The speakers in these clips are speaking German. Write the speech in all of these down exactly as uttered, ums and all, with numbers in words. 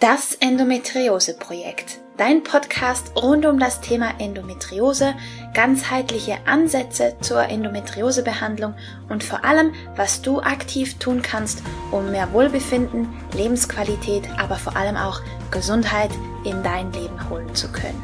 Das Endometriose-Projekt, dein Podcast rund um das Thema Endometriose, ganzheitliche Ansätze zur Endometriosebehandlung und vor allem, was du aktiv tun kannst, um mehr Wohlbefinden, Lebensqualität, aber vor allem auch Gesundheit in dein Leben holen zu können.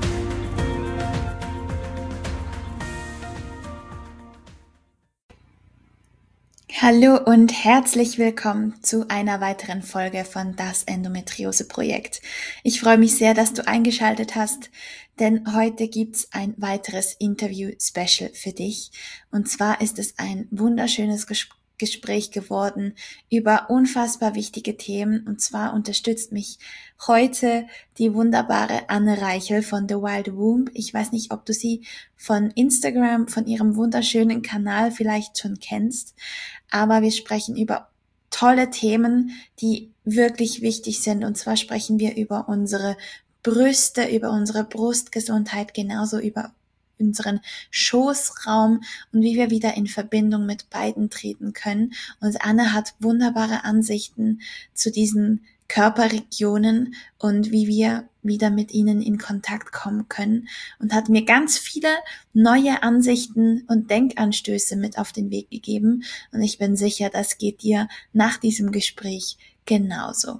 Hallo und herzlich willkommen zu einer weiteren Folge von Das Endometriose-Projekt. Ich freue mich sehr, dass du eingeschaltet hast, denn heute gibt's ein weiteres Interview-Special für dich. Und zwar ist es ein wunderschönes Ges- Gespräch geworden über unfassbar wichtige Themen. Und zwar unterstützt mich heute die wunderbare Anne Reichel von The Wild Womb. Ich weiß nicht, ob du sie von Instagram, von ihrem wunderschönen Kanal vielleicht schon kennst. Aber wir sprechen über tolle Themen, die wirklich wichtig sind. Und zwar sprechen wir über unsere Brüste, über unsere Brustgesundheit, genauso über unseren Schoßraum und wie wir wieder in Verbindung mit beiden treten können. Und Anne hat wunderbare Ansichten zu diesen Körperregionen und wie wir wieder mit ihnen in Kontakt kommen können und hat mir ganz viele neue Ansichten und Denkanstöße mit auf den Weg gegeben und ich bin sicher, das geht dir nach diesem Gespräch genauso.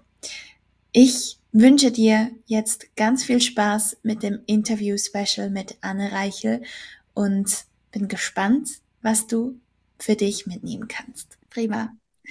Ich wünsche dir jetzt ganz viel Spaß mit dem Interview-Special mit Anne Reichel und bin gespannt, was du für dich mitnehmen kannst. Prima.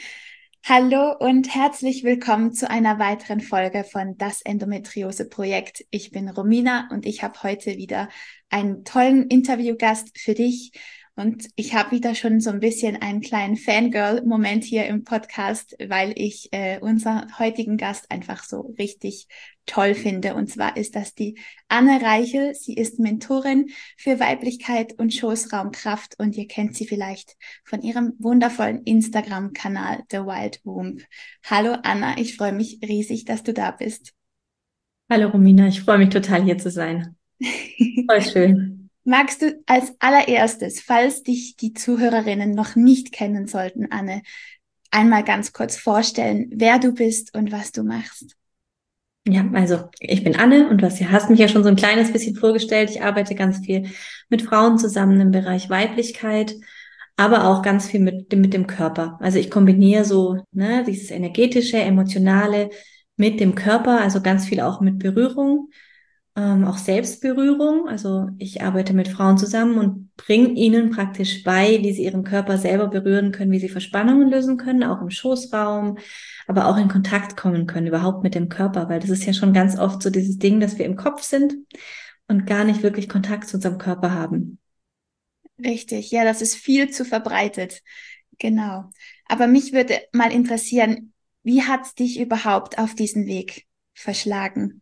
Hallo und herzlich willkommen zu einer weiteren Folge von Das Endometriose-Projekt. Ich bin Romina und ich habe heute wieder einen tollen Interviewgast für dich. Und ich habe wieder schon so ein bisschen einen kleinen Fangirl-Moment hier im Podcast, weil ich äh, unseren heutigen Gast einfach so richtig toll finde. Und zwar ist das die Anne Reichel. Sie ist Mentorin für Weiblichkeit und Schoßraumkraft und ihr kennt sie vielleicht von ihrem wundervollen Instagram-Kanal The Wild Womb. Hallo Anna, ich freue mich riesig, dass du da bist. Hallo Romina, ich freue mich total hier zu sein. Voll schön. Magst du als allererstes, falls dich die Zuhörerinnen noch nicht kennen sollten, Anne, einmal ganz kurz vorstellen, wer du bist und was du machst? Ja, also ich bin Anne und du hast, hast mich ja schon so ein kleines bisschen vorgestellt. Ich arbeite ganz viel mit Frauen zusammen im Bereich Weiblichkeit, aber auch ganz viel mit dem, mit dem Körper. Also ich kombiniere so, ne, dieses energetische, emotionale mit dem Körper, also ganz viel auch mit Berührung. Ähm, auch Selbstberührung. Also ich arbeite mit Frauen zusammen und bringe ihnen praktisch bei, wie sie ihren Körper selber berühren können, wie sie Verspannungen lösen können, auch im Schoßraum, aber auch in Kontakt kommen können, überhaupt mit dem Körper, weil das ist ja schon ganz oft so dieses Ding, dass wir im Kopf sind und gar nicht wirklich Kontakt zu unserem Körper haben. Richtig, ja, das ist viel zu verbreitet. Genau. Aber mich würde mal interessieren, wie hat's dich überhaupt auf diesen Weg verschlagen?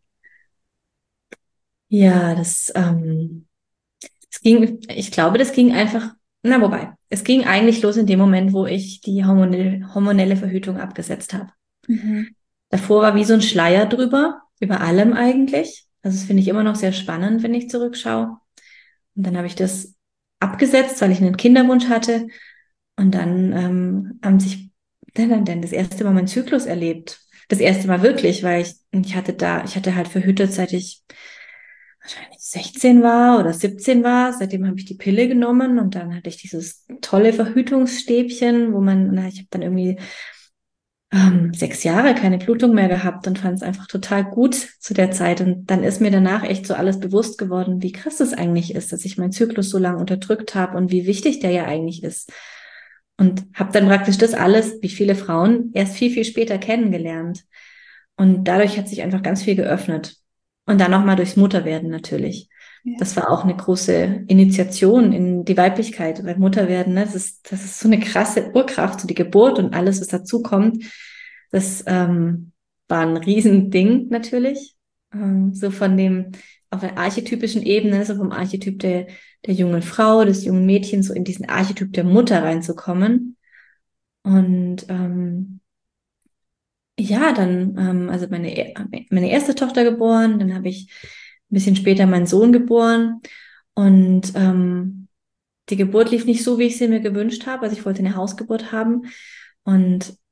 Ja, das, ähm, es ging, ich glaube, das ging einfach, na wobei, es ging eigentlich los in dem Moment, wo ich die hormonelle, hormonelle Verhütung abgesetzt habe. Mhm. Davor war wie so ein Schleier drüber, über allem eigentlich. Also das finde ich immer noch sehr spannend, wenn ich zurückschaue. Und dann habe ich das abgesetzt, weil ich einen Kinderwunsch hatte. Und dann ähm, haben sich dann, dann, dann das erste Mal meinen Zyklus erlebt. Das erste Mal wirklich, weil ich, ich hatte da, ich hatte halt verhütet, seit ich wahrscheinlich sechzehn war oder siebzehn war. Seitdem habe ich die Pille genommen und dann hatte ich dieses tolle Verhütungsstäbchen, wo man, na, ich habe dann irgendwie ähm, sechs Jahre keine Blutung mehr gehabt und fand es einfach total gut zu der Zeit. Und dann ist mir danach echt so alles bewusst geworden, wie krass es eigentlich ist, dass ich meinen Zyklus so lange unterdrückt habe und wie wichtig der ja eigentlich ist. Und habe dann praktisch das alles, wie viele Frauen, erst viel, viel später kennengelernt. Und dadurch hat sich einfach ganz viel geöffnet. Und dann nochmal durchs Mutterwerden natürlich. Ja. Das war auch eine große Initiation in die Weiblichkeit, weil Mutterwerden, ne, das ist, das ist so eine krasse Urkraft, so die Geburt und alles, was dazukommt. Das ähm, war ein Riesending natürlich. Ähm, so von dem, auf der archetypischen Ebene, so vom Archetyp der, der jungen Frau, des jungen Mädchens, so in diesen Archetyp der Mutter reinzukommen. Und ähm, ja, dann, ähm, also meine, e- meine erste Tochter geboren, dann habe ich ein bisschen später meinen Sohn geboren und ähm, die Geburt lief nicht so, wie ich sie mir gewünscht habe. Also ich wollte eine Hausgeburt haben und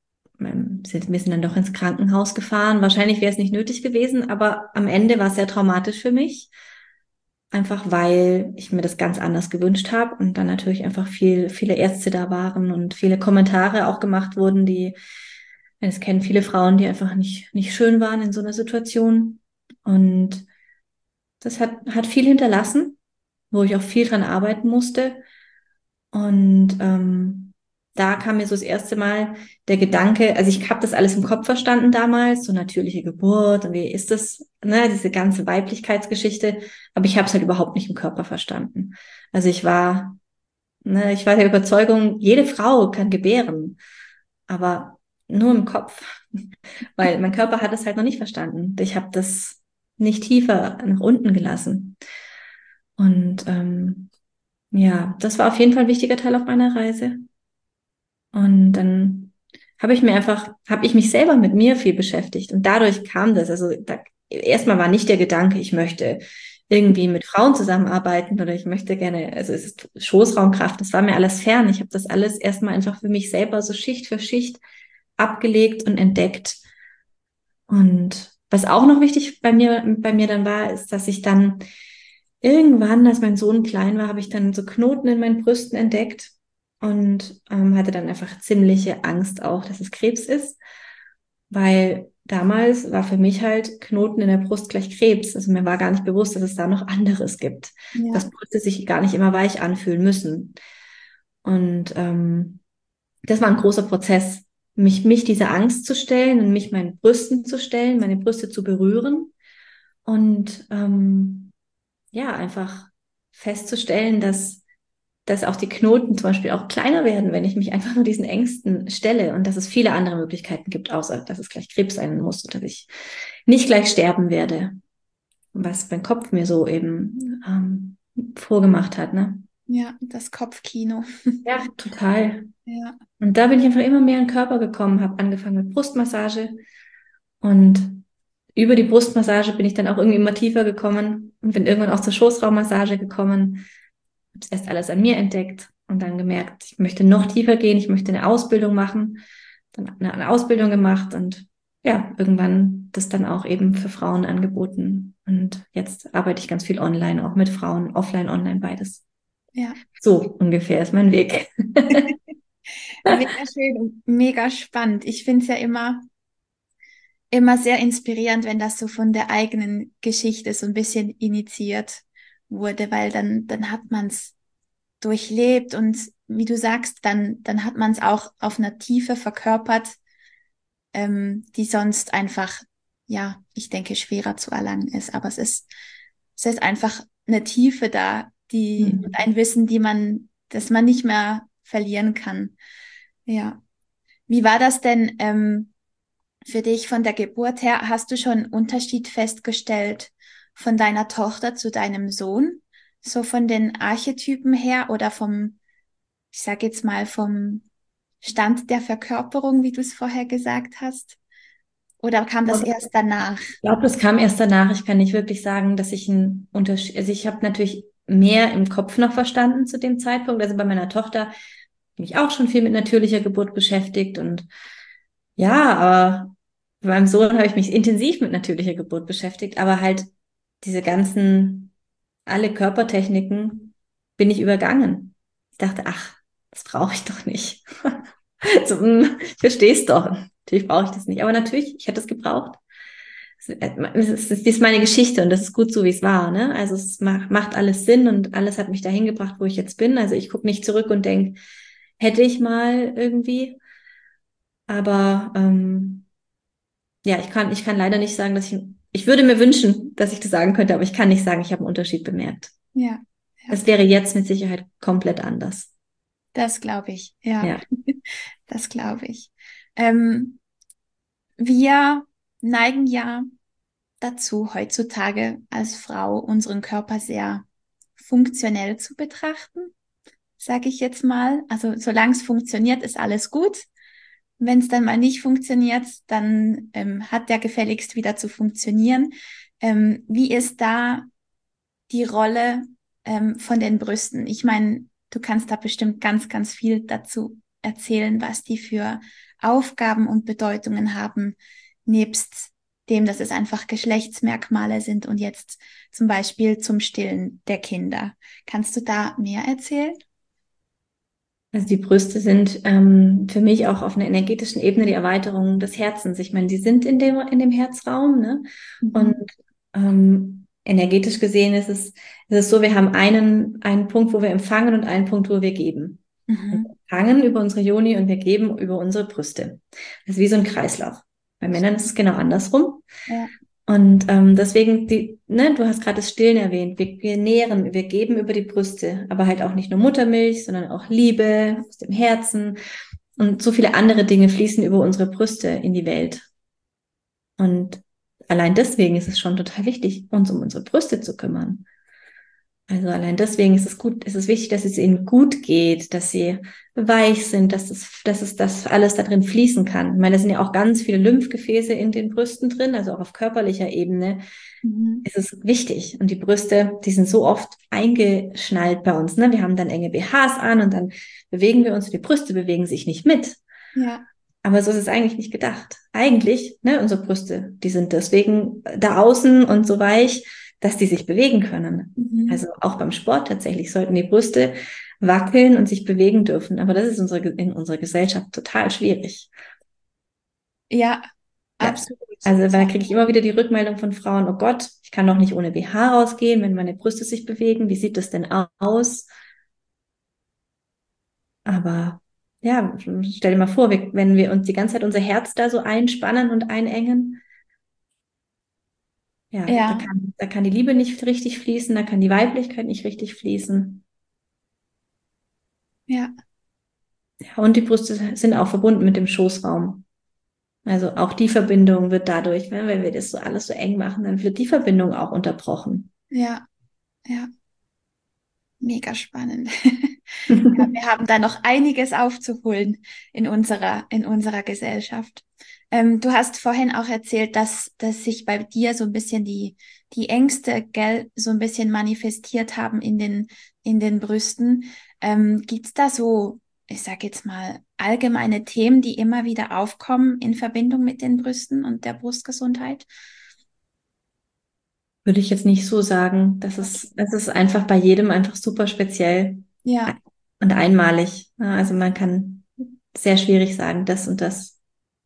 ähm, sind, wir sind dann doch ins Krankenhaus gefahren. Wahrscheinlich wäre es nicht nötig gewesen, aber am Ende war es sehr traumatisch für mich. Einfach weil ich mir das ganz anders gewünscht habe und dann natürlich einfach viel, viele Ärzte da waren und viele Kommentare auch gemacht wurden, die, es kennen viele Frauen, die einfach nicht, nicht schön waren in so einer Situation. Und das hat, hat viel hinterlassen, wo ich auch viel dran arbeiten musste. Und ähm, da kam mir so das erste Mal der Gedanke, also ich habe das alles im Kopf verstanden damals, so natürliche Geburt und wie ist das, ne, diese ganze Weiblichkeitsgeschichte, aber ich habe es halt überhaupt nicht im Körper verstanden. Also ich war, ne, ich war der Überzeugung, jede Frau kann gebären, aber nur im Kopf, weil mein Körper hat es halt noch nicht verstanden. Ich habe das nicht tiefer nach unten gelassen. Und ähm, ja, das war auf jeden Fall ein wichtiger Teil auf meiner Reise. Und dann habe ich mir einfach, habe ich mich selber mit mir viel beschäftigt. Und dadurch kam das. Also da, erstmal war nicht der Gedanke, ich möchte irgendwie mit Frauen zusammenarbeiten oder ich möchte gerne, also es ist Schoßraumkraft, das war mir alles fern. Ich habe das alles erstmal einfach für mich selber so Schicht für Schicht abgelegt und entdeckt. Und was auch noch wichtig bei mir, bei mir dann war, ist, dass ich dann irgendwann, als mein Sohn klein war, habe ich dann so Knoten in meinen Brüsten entdeckt und ähm, hatte dann einfach ziemliche Angst auch, dass es Krebs ist, weil damals war für mich halt Knoten in der Brust gleich Krebs. Also mir war gar nicht bewusst, dass es da noch anderes gibt, Ja, dass Brüste sich gar nicht immer weich anfühlen müssen. Und ähm, das war ein großer Prozess, mich, mich dieser Angst zu stellen und mich meinen Brüsten zu stellen, meine Brüste zu berühren und ähm, ja, einfach festzustellen, dass, dass auch die Knoten zum Beispiel auch kleiner werden, wenn ich mich einfach nur diesen Ängsten stelle und dass es viele andere Möglichkeiten gibt, außer dass es gleich Krebs sein muss und dass ich nicht gleich sterben werde, was mein Kopf mir so eben ähm, vorgemacht hat, ne? ja, das Kopfkino. Ja, total. Ja, Und da bin ich einfach immer mehr in den Körper gekommen, habe angefangen mit Brustmassage und über die Brustmassage bin ich dann auch irgendwie immer tiefer gekommen und bin irgendwann auch zur Schoßraummassage gekommen. Habe es erst alles an mir entdeckt und dann gemerkt, ich möchte noch tiefer gehen, ich möchte eine Ausbildung machen, dann eine, eine Ausbildung gemacht und ja, irgendwann das dann auch eben für Frauen angeboten. Und jetzt arbeite ich ganz viel online, auch mit Frauen, offline, online, beides. ja. So ungefähr ist mein Weg. Mega schön und mega spannend. Ich finde es ja immer, immer sehr inspirierend, wenn das so von der eigenen Geschichte so ein bisschen initiiert wurde, weil dann, dann hat man es durchlebt und wie du sagst, dann, dann hat man es auch auf einer Tiefe verkörpert, ähm, die sonst einfach, ja, ich denke, schwerer zu erlangen ist. Aber es ist, es ist einfach eine Tiefe da, die, und Mhm. ein Wissen, die man, das man nicht mehr verlieren kann. Ja. Wie war das denn, ähm, für dich von der Geburt her? Hast du schon einen Unterschied festgestellt von deiner Tochter zu deinem Sohn? So von den Archetypen her oder vom, ich sage jetzt mal, vom Stand der Verkörperung, wie du es vorher gesagt hast? Oder kam das erst danach? Ich glaube, das kam erst danach. Ich kann nicht wirklich sagen, dass ich einen Unterschied, also ich habe natürlich mehr im Kopf noch verstanden zu dem Zeitpunkt. Also bei meiner Tochter bin ich auch schon viel mit natürlicher Geburt beschäftigt und ja, aber bei meinem Sohn habe ich mich intensiv mit natürlicher Geburt beschäftigt, aber halt diese ganzen, alle Körpertechniken bin ich übergangen. Ich dachte, ach, das brauche ich doch nicht. So, hm, ich verstehe es doch. Natürlich brauche ich das nicht. Aber natürlich, ich hätte es gebraucht. Es ist, es ist meine Geschichte und das ist gut so, wie es war. Ne? Also es macht, macht alles Sinn und alles hat mich dahin gebracht, wo ich jetzt bin. Also ich gucke nicht zurück und denke, hätte ich mal irgendwie. Aber ähm, ja, ich kann, ich kann leider nicht sagen, dass ich, ich würde mir wünschen, dass ich das sagen könnte, aber ich kann nicht sagen, ich habe einen Unterschied bemerkt. Ja, ja, Es wäre jetzt mit Sicherheit komplett anders. das glaube ich. Ja, Ja. das glaube ich. Ähm, wir neigen ja dazu, heutzutage als Frau unseren Körper sehr funktionell zu betrachten, sage ich jetzt mal. Also solange es funktioniert, ist alles gut. Wenn es dann mal nicht funktioniert, dann ähm, hat der gefälligst wieder zu funktionieren. Ähm, wie ist da die Rolle ähm, von den Brüsten? Ich meine, du kannst da bestimmt ganz, ganz viel dazu erzählen, was die für Aufgaben und Bedeutungen haben, nebst dem, dass es einfach Geschlechtsmerkmale sind und jetzt zum Beispiel zum Stillen der Kinder. Kannst du da mehr erzählen? Also die Brüste sind ähm, für mich auch auf einer energetischen Ebene die Erweiterung des Herzens. Ich meine, die sind in dem, in dem Herzraum, ne? Und Mhm. ähm, energetisch gesehen ist es, ist es so, wir haben einen, einen Punkt, wo wir empfangen und einen Punkt, wo wir geben. Und wir Mhm. empfangen über unsere Yoni und wir geben über unsere Brüste. Das ist wie so ein Kreislauf. Bei Männern ist es genau andersrum. Ja. Und ähm, deswegen, die, ne, du hast gerade das Stillen erwähnt. Wir, wir nähren, wir geben über die Brüste, aber halt auch nicht nur Muttermilch, sondern auch Liebe aus dem Herzen. Und so viele andere Dinge fließen über unsere Brüste in die Welt. Und allein deswegen ist es schon total wichtig, uns um unsere Brüste zu kümmern. Also allein deswegen ist es gut, ist es wichtig, dass es ihnen gut geht, dass sie weich sind, dass es, dass es das alles da drin fließen kann. Ich meine, da sind ja auch ganz viele Lymphgefäße in den Brüsten drin, also auch auf körperlicher Ebene Mhm. ist es wichtig. Und die Brüste, die sind so oft eingeschnallt bei uns, ne? Wir haben dann enge B Hs an und dann bewegen wir uns, die Brüste bewegen sich nicht mit. Ja. Aber so ist es eigentlich nicht gedacht. Eigentlich, ne, unsere Brüste, die sind deswegen da außen und so weich, dass die sich bewegen können. Mhm. Also auch beim Sport tatsächlich sollten die Brüste wackeln und sich bewegen dürfen. Aber das ist unsere, in unserer Gesellschaft total schwierig. Ja, Ja. absolut. Also, weil da kriege ich immer wieder die Rückmeldung von Frauen, oh Gott, ich kann doch nicht ohne B H rausgehen, wenn meine Brüste sich bewegen. Wie sieht das denn aus? Aber ja, stell dir mal vor, wir, wenn wir uns die ganze Zeit unser Herz da so einspannen und einengen, ja, da Ja, kann, da kann die Liebe nicht richtig fließen, da kann die Weiblichkeit nicht richtig fließen. ja, Ja, und die Brüste sind auch verbunden mit dem Schoßraum. Also auch die Verbindung wird dadurch, wenn wenn wir das so alles so eng machen, dann wird die Verbindung auch unterbrochen. ja, ja. Mega spannend. Ja, wir haben da noch einiges aufzuholen in unserer, in unserer Gesellschaft. Ähm, du hast vorhin auch erzählt, dass, dass sich bei dir so ein bisschen die, die Ängste, gell, so ein bisschen manifestiert haben in den, in den Brüsten. Ähm, gibt's da so, ich sag jetzt mal, allgemeine Themen, die immer wieder aufkommen in Verbindung mit den Brüsten und der Brustgesundheit? Würde ich jetzt nicht so sagen. Das ist, Okay. das ist einfach bei jedem einfach super speziell Ja, und einmalig. Ja, also man kann sehr schwierig sagen, das und das.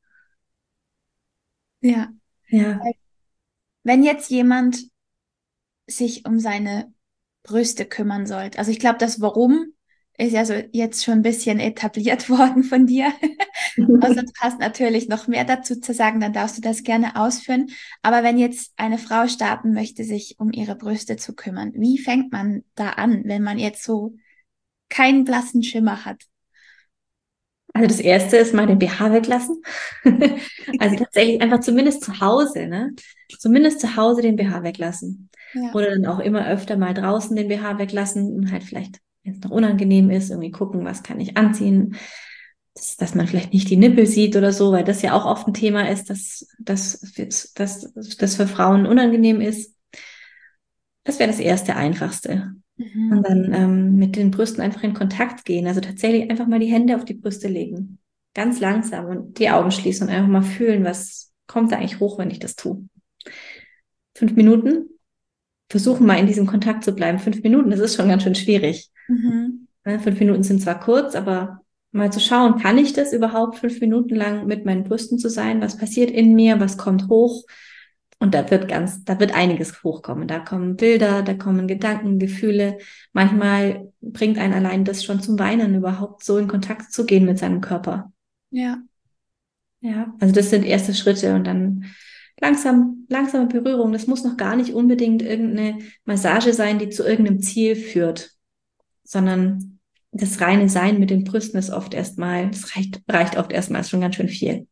ja. Ja. Wenn jetzt jemand sich um seine Brüste kümmern sollte. Also ich glaube, das Warum ist ja so jetzt schon ein bisschen etabliert worden von dir. Also du hast natürlich noch mehr dazu zu sagen, dann darfst du das gerne ausführen. Aber wenn jetzt eine Frau starten möchte, sich um ihre Brüste zu kümmern, wie fängt man da an, wenn man jetzt so keinen blassen Schimmer hat? Also das erste ist mal den B H weglassen. Also tatsächlich einfach zumindest zu Hause, ne? Zumindest zu Hause den B H weglassen. Ja, Oder dann auch immer öfter mal draußen den B H weglassen und halt vielleicht, wenn es noch unangenehm ist, irgendwie gucken, was kann ich anziehen. Dass, dass man vielleicht nicht die Nippel sieht oder so, weil das ja auch oft ein Thema ist, dass, dass, dass, dass das für Frauen unangenehm ist. Das wäre das erste, einfachste. Und mhm. dann ähm, mit den Brüsten einfach in Kontakt gehen. Also tatsächlich einfach mal die Hände auf die Brüste legen. Ganz langsam und die Augen schließen und einfach mal fühlen, was kommt da eigentlich hoch, wenn ich das tue. Fünf Minuten. Versuchen mal in diesem Kontakt zu bleiben. Fünf Minuten, das ist schon ganz schön schwierig. Mhm. Ne, Fünf Minuten sind zwar kurz, aber mal zu schauen, kann ich das überhaupt fünf Minuten lang mit meinen Brüsten zu sein? Was passiert in mir? Was kommt hoch? Und da wird ganz, da wird einiges hochkommen. Da kommen Bilder, da kommen Gedanken, Gefühle. Manchmal bringt einen allein das schon zum Weinen, überhaupt so in Kontakt zu gehen mit seinem Körper. Ja, Ja, also das sind erste Schritte und dann langsam, langsame Berührung. Das muss noch gar nicht unbedingt irgendeine Massage sein, die zu irgendeinem Ziel führt, sondern das reine Sein mit den Brüsten ist oft erstmal, das reicht, reicht oft erstmal, ist schon ganz schön viel.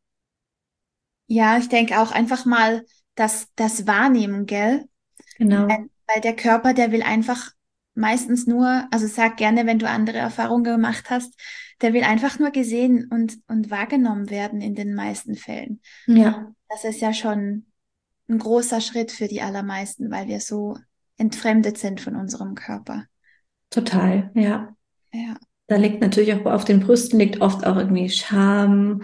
ja, ich denke auch einfach mal das, das Wahrnehmen, gell? Weil, Genau. weil der Körper, der will einfach meistens nur, also sag gerne, wenn du andere Erfahrungen gemacht hast, der will einfach nur gesehen und, und wahrgenommen werden in den meisten Fällen. Ja, Das ist ja schon ein großer Schritt für die allermeisten, weil wir so entfremdet sind von unserem Körper. total. Ja. Ja, Da liegt natürlich auch auf den Brüsten liegt oft auch irgendwie Scham,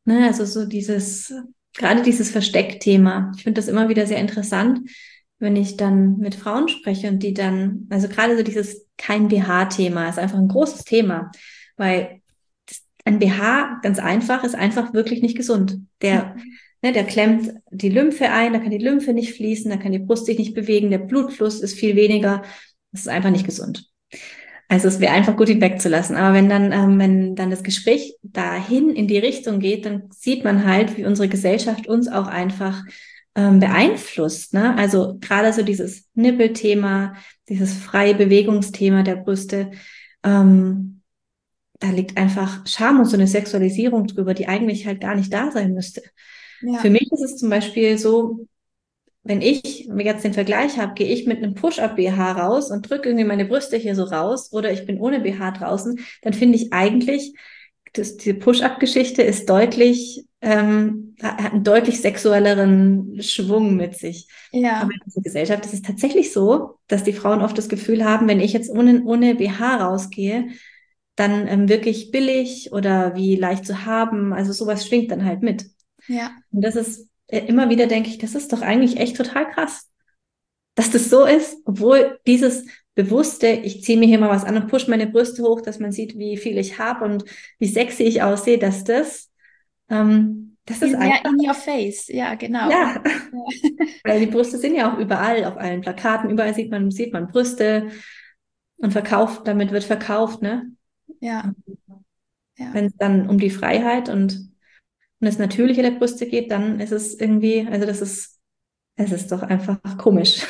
Ne, also so dieses, gerade dieses Versteckthema. Ich finde das immer wieder sehr interessant, wenn ich dann mit Frauen spreche und die dann, also gerade so dieses kein B H-Thema ist einfach ein großes Thema, weil das, ein B H, ganz einfach, ist einfach wirklich nicht gesund. Der, Mhm. ne, der klemmt die Lymphe ein, da kann die Lymphe nicht fließen, da kann die Brust sich nicht bewegen, der Blutfluss ist viel weniger. Das ist einfach nicht gesund. Also es wäre einfach gut, ihn wegzulassen. Aber wenn dann, ähm, wenn dann das Gespräch dahin in die Richtung geht, dann sieht man halt, wie unsere Gesellschaft uns auch einfach ähm, beeinflusst. Ne? Also gerade so dieses Nippelthema, dieses freie Bewegungsthema der Brüste, ähm, da liegt einfach Scham und so eine Sexualisierung drüber, die eigentlich halt gar nicht da sein müsste. Für Ja, mich ist es zum Beispiel so, wenn ich jetzt den Vergleich habe, gehe ich mit einem Push-Up-B H raus und drücke irgendwie meine Brüste hier so raus oder ich bin ohne B H draußen, dann finde ich eigentlich, dass diese Push-Up-Geschichte ist deutlich, ähm, hat einen deutlich sexuelleren Schwung mit sich. Aber ja, in unserer Gesellschaft ist es tatsächlich so, dass die Frauen oft das Gefühl haben, wenn ich jetzt ohne, ohne B H rausgehe, dann ähm, wirklich billig oder wie leicht zu haben. Also sowas schwingt dann halt mit. ja, Und das ist äh, immer wieder denke ich, das ist doch eigentlich echt total krass, dass das so ist, obwohl dieses bewusste, ich ziehe mir hier mal was an und push meine Brüste hoch, dass man sieht, wie viel ich habe und wie sexy ich aussehe, dass das, ähm, das ist viel mehr einfach, in your face. Ja, genau. Und, ja, ja, weil die Brüste sind ja auch überall, auf allen Plakaten, überall sieht man, sieht man Brüste und verkauft, damit wird verkauft, ne? ja, ja, Wenn es dann um die Freiheit und um das Natürliche der Brüste geht, dann ist es irgendwie, also das ist, es ist doch einfach komisch.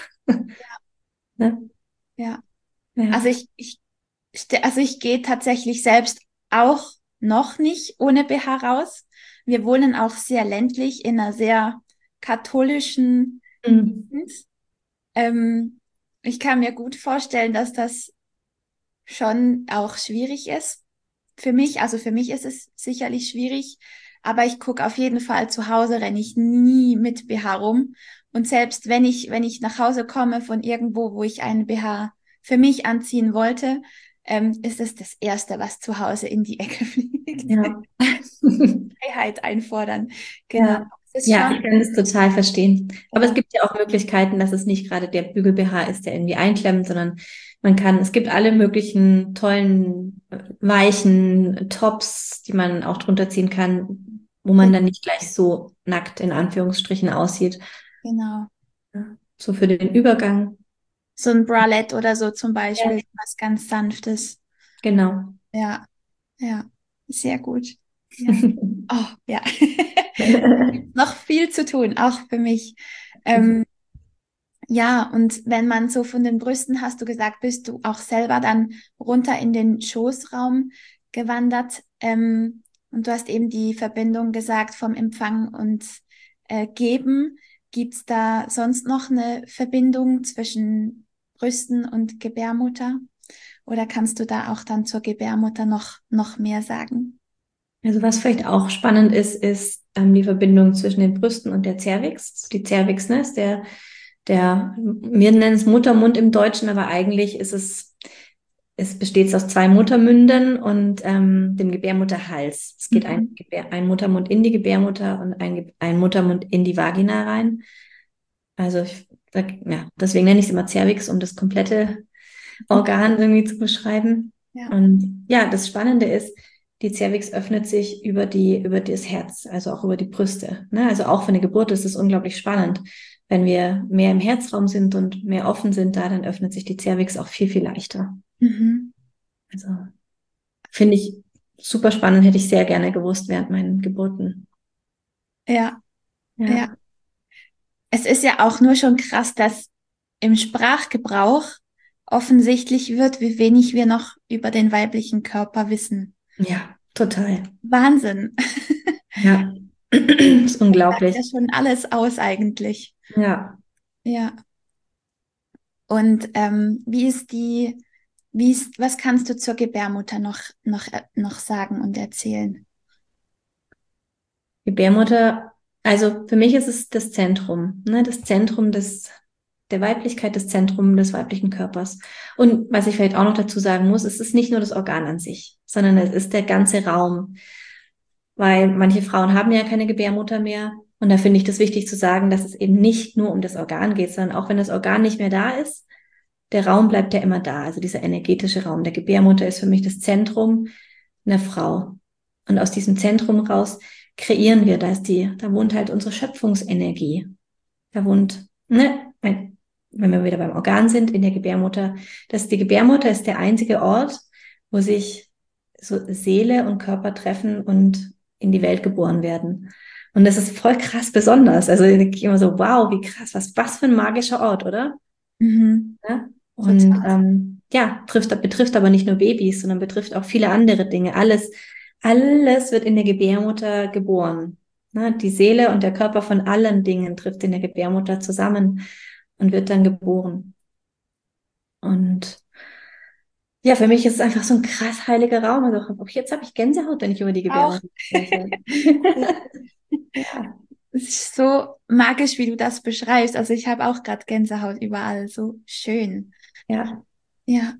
Ne? ja. Also Ja. ich, ich, ste- also ich gehe tatsächlich selbst auch noch nicht ohne B H raus. Wir wohnen auch sehr ländlich in einer sehr katholischen Mhm. Gegend. Ähm, Ich kann mir gut vorstellen, dass das schon auch schwierig ist für mich. Also für mich ist es sicherlich schwierig, aber ich gucke auf jeden Fall zu Hause, renne ich nie mit B H rum. Und selbst wenn ich, wenn ich nach Hause komme von irgendwo, wo ich einen B H für mich anziehen wollte, ähm, ist es das Erste, was zu Hause in die Ecke fliegt. Ja. Freiheit einfordern. Genau. Ja. Es ist Ja, schon, ich kann das total verstehen. Aber es ja, gibt ja auch Möglichkeiten, dass es nicht gerade der Bügel-B H ist, der irgendwie einklemmt, sondern man kann, es gibt alle möglichen tollen, äh, weichen Tops, die man auch drunter ziehen kann, wo man dann nicht gleich so nackt in Anführungsstrichen aussieht. genau. Ja. So für den Übergang. So ein Bralette oder so zum Ja. Beispiel, was ganz Sanftes. Genau. Ja, ja, sehr gut. Ja. Oh, ja. Noch viel zu tun, auch für mich. Ähm, ja, und wenn man so von den Brüsten, hast du gesagt, bist du auch selber dann runter in den Schoßraum gewandert. Ähm, und du hast eben die Verbindung gesagt vom Empfang und äh, Geben. Gibt es da sonst noch eine Verbindung zwischen Brüsten und Gebärmutter? Oder kannst du da auch dann zur Gebärmutter noch, noch mehr sagen? Also was vielleicht auch spannend ist, ist ähm, die Verbindung zwischen den Brüsten und der Cervix. Die Cervix, ne, ist der, der, wir nennen es Muttermund im Deutschen, aber eigentlich ist es, es besteht aus zwei Muttermünden und ähm, dem Gebärmutterhals. Es geht ein, Mhm. Gebär, ein Muttermund in die Gebärmutter und ein, Ge- ein Muttermund in die Vagina rein. Also ich, sag, ja, deswegen nenne ich es immer Cervix, um das komplette Organ irgendwie zu beschreiben. Ja. Und ja, das Spannende ist, die Cervix öffnet sich über die, über das Herz, also auch über die Brüste. Ne? Also auch für eine Geburt ist es unglaublich spannend. Wenn wir mehr im Herzraum sind und mehr offen sind da, dann öffnet sich die Cervix auch viel, viel leichter. Mhm. Also finde ich super spannend, hätte ich sehr gerne gewusst während meinen Geburten. Ja, ja. Ja, Es ist ja auch nur schon krass, dass im Sprachgebrauch offensichtlich wird, wie wenig wir noch über den weiblichen Körper wissen. ja, total. Wahnsinn. Ja, ist Sagt ja unglaublich. schon alles aus eigentlich. Ja. Ja. Und ähm, wie ist die, wie ist, was kannst du zur Gebärmutter noch, noch, äh, noch sagen und erzählen? Gebärmutter, also für mich ist es das Zentrum, ne, das Zentrum des, der Weiblichkeit, das Zentrum des weiblichen Körpers. Und was ich vielleicht auch noch dazu sagen muss, es ist nicht nur das Organ an sich, sondern es ist der ganze Raum. weil manche Frauen haben ja keine Gebärmutter mehr. Und da finde ich das wichtig zu sagen, dass es eben nicht nur um das Organ geht, sondern auch wenn das Organ nicht mehr da ist, der Raum bleibt ja immer da. Also dieser energetische Raum der Gebärmutter ist für mich das Zentrum einer Frau. Und aus diesem Zentrum raus kreieren wir, da ist die, da wohnt halt unsere Schöpfungsenergie. Da wohnt, ne, wenn wir wieder beim Organ sind, in der Gebärmutter, dass die Gebärmutter ist der einzige Ort, wo sich so Seele und Körper treffen und in die Welt geboren werden. Und das ist voll krass besonders. Also ich denke immer so, wow, wie krass, was, was für ein magischer Ort, oder? Mhm. Ja? Und Total. ähm, ja, trifft, betrifft aber nicht nur Babys, sondern betrifft auch viele andere Dinge. Alles, alles wird in der Gebärmutter geboren. Ne? Die Seele und der Körper von allen Dingen trifft in der Gebärmutter zusammen und wird dann geboren. Und ja, für mich ist es einfach so ein krass heiliger Raum. Also auch jetzt habe ich Gänsehaut, wenn ich über die Auch. Gebärmutter spreche. Ja, Es ist so magisch, wie du das beschreibst. Also ich habe auch gerade Gänsehaut überall. So schön. ja. Ja.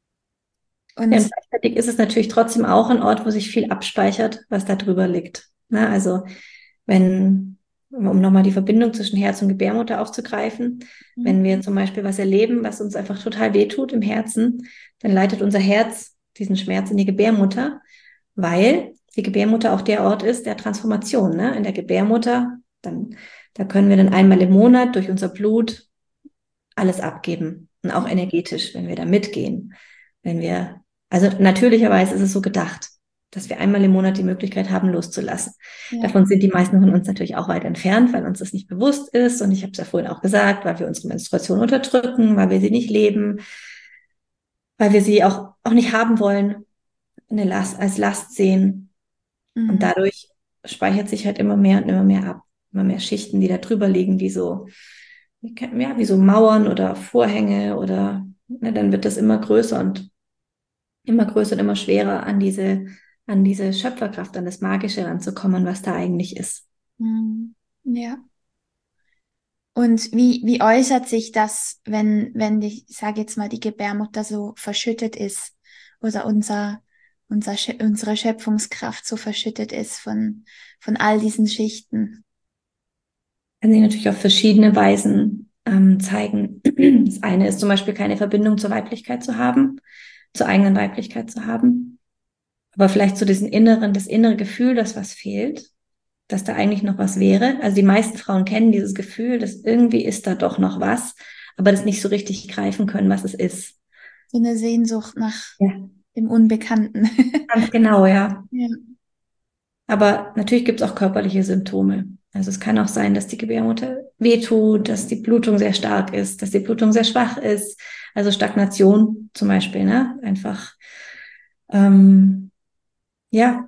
Ja, und Und gleichzeitig ist es natürlich trotzdem auch ein Ort, wo sich viel abspeichert, was da drüber liegt. Ne? Also wenn, um nochmal die Verbindung zwischen Herz und Gebärmutter aufzugreifen, wenn wir zum Beispiel was erleben, was uns einfach total wehtut im Herzen, dann leitet unser Herz diesen Schmerz in die Gebärmutter, weil die Gebärmutter auch der Ort ist der Transformation. Ne? In der Gebärmutter, dann, da können wir dann einmal im Monat durch unser Blut alles abgeben und auch energetisch, wenn wir da mitgehen, wenn wir, also natürlicherweise ist es so gedacht, dass wir einmal im Monat die Möglichkeit haben, loszulassen. ja. Davon sind die meisten von uns natürlich auch weit entfernt, weil uns das nicht bewusst ist. Und ich habe es ja vorhin auch gesagt, weil wir unsere Menstruation unterdrücken, weil wir sie nicht leben, weil wir sie auch, auch nicht haben wollen, eine Last, als Last sehen. Und Mhm. dadurch speichert sich halt immer mehr und immer mehr ab. Immer mehr Schichten, die da drüber liegen, wie so, ja, wie so Mauern oder Vorhänge oder, ne, dann wird das immer größer und immer größer und immer schwerer an diese, an diese Schöpferkraft, an das Magische ranzukommen, was da eigentlich ist. Mhm. Ja. Und wie, wie äußert sich das, wenn, wenn die, ich sage jetzt mal, die Gebärmutter so verschüttet ist oder unser, unser, Schö- unsere Schöpfungskraft so verschüttet ist von, von all diesen Schichten? Kann sich natürlich auf verschiedene Weisen ähm, zeigen. Das eine ist zum Beispiel keine Verbindung zur Weiblichkeit zu haben, zur eigenen Weiblichkeit zu haben, aber vielleicht so diesen inneren, das innere Gefühl, dass was fehlt, dass da eigentlich noch was wäre. Also die meisten Frauen kennen dieses Gefühl, dass irgendwie ist da doch noch was, aber das nicht so richtig greifen können, was es ist. So eine Sehnsucht nach Ja, dem Unbekannten. ganz genau, ja. Ja. Aber natürlich gibt es auch körperliche Symptome. Also es kann auch sein, dass die Gebärmutter wehtut, dass die Blutung sehr stark ist, dass die Blutung sehr schwach ist. Also Stagnation zum Beispiel, ne? Einfach, ähm, ja,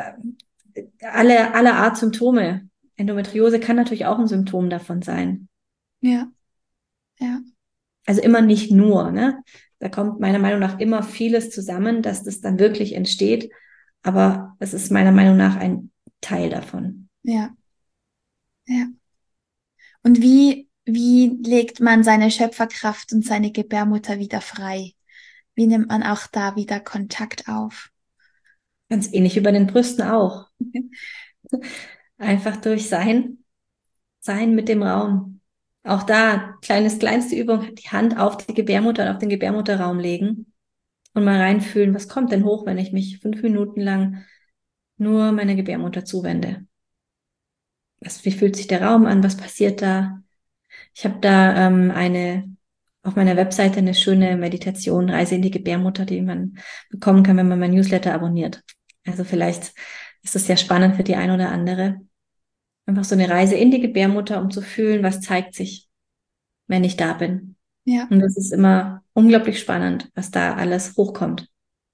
alle, alle Art Symptome. Endometriose kann natürlich auch ein Symptom davon sein. Ja, ja. Also immer nicht nur, ne? Da kommt meiner Meinung nach immer vieles zusammen, dass das dann wirklich entsteht. Aber es ist meiner Meinung nach ein Teil davon. Ja, ja. Und wie, wie legt man seine Schöpferkraft und seine Gebärmutter wieder frei? Wie nimmt man auch da wieder Kontakt auf? Ganz ähnlich wie bei den Brüsten auch. Einfach durch Sein, Sein mit dem Raum. Auch da, kleines, kleinste Übung, die Hand auf die Gebärmutter und auf den Gebärmutterraum legen und mal reinfühlen, was kommt denn hoch, wenn ich mich fünf Minuten lang nur meiner Gebärmutter zuwende. Was, wie fühlt sich der Raum an? Was passiert da? Ich habe da ähm, eine auf meiner Webseite eine schöne Meditation, Reise in die Gebärmutter, die man bekommen kann, wenn man mein Newsletter abonniert. Also vielleicht ist das sehr spannend für die ein oder andere. Einfach so eine Reise in die Gebärmutter, um zu fühlen, was zeigt sich, wenn ich da bin. Ja, Und das ist immer unglaublich spannend, was da alles hochkommt.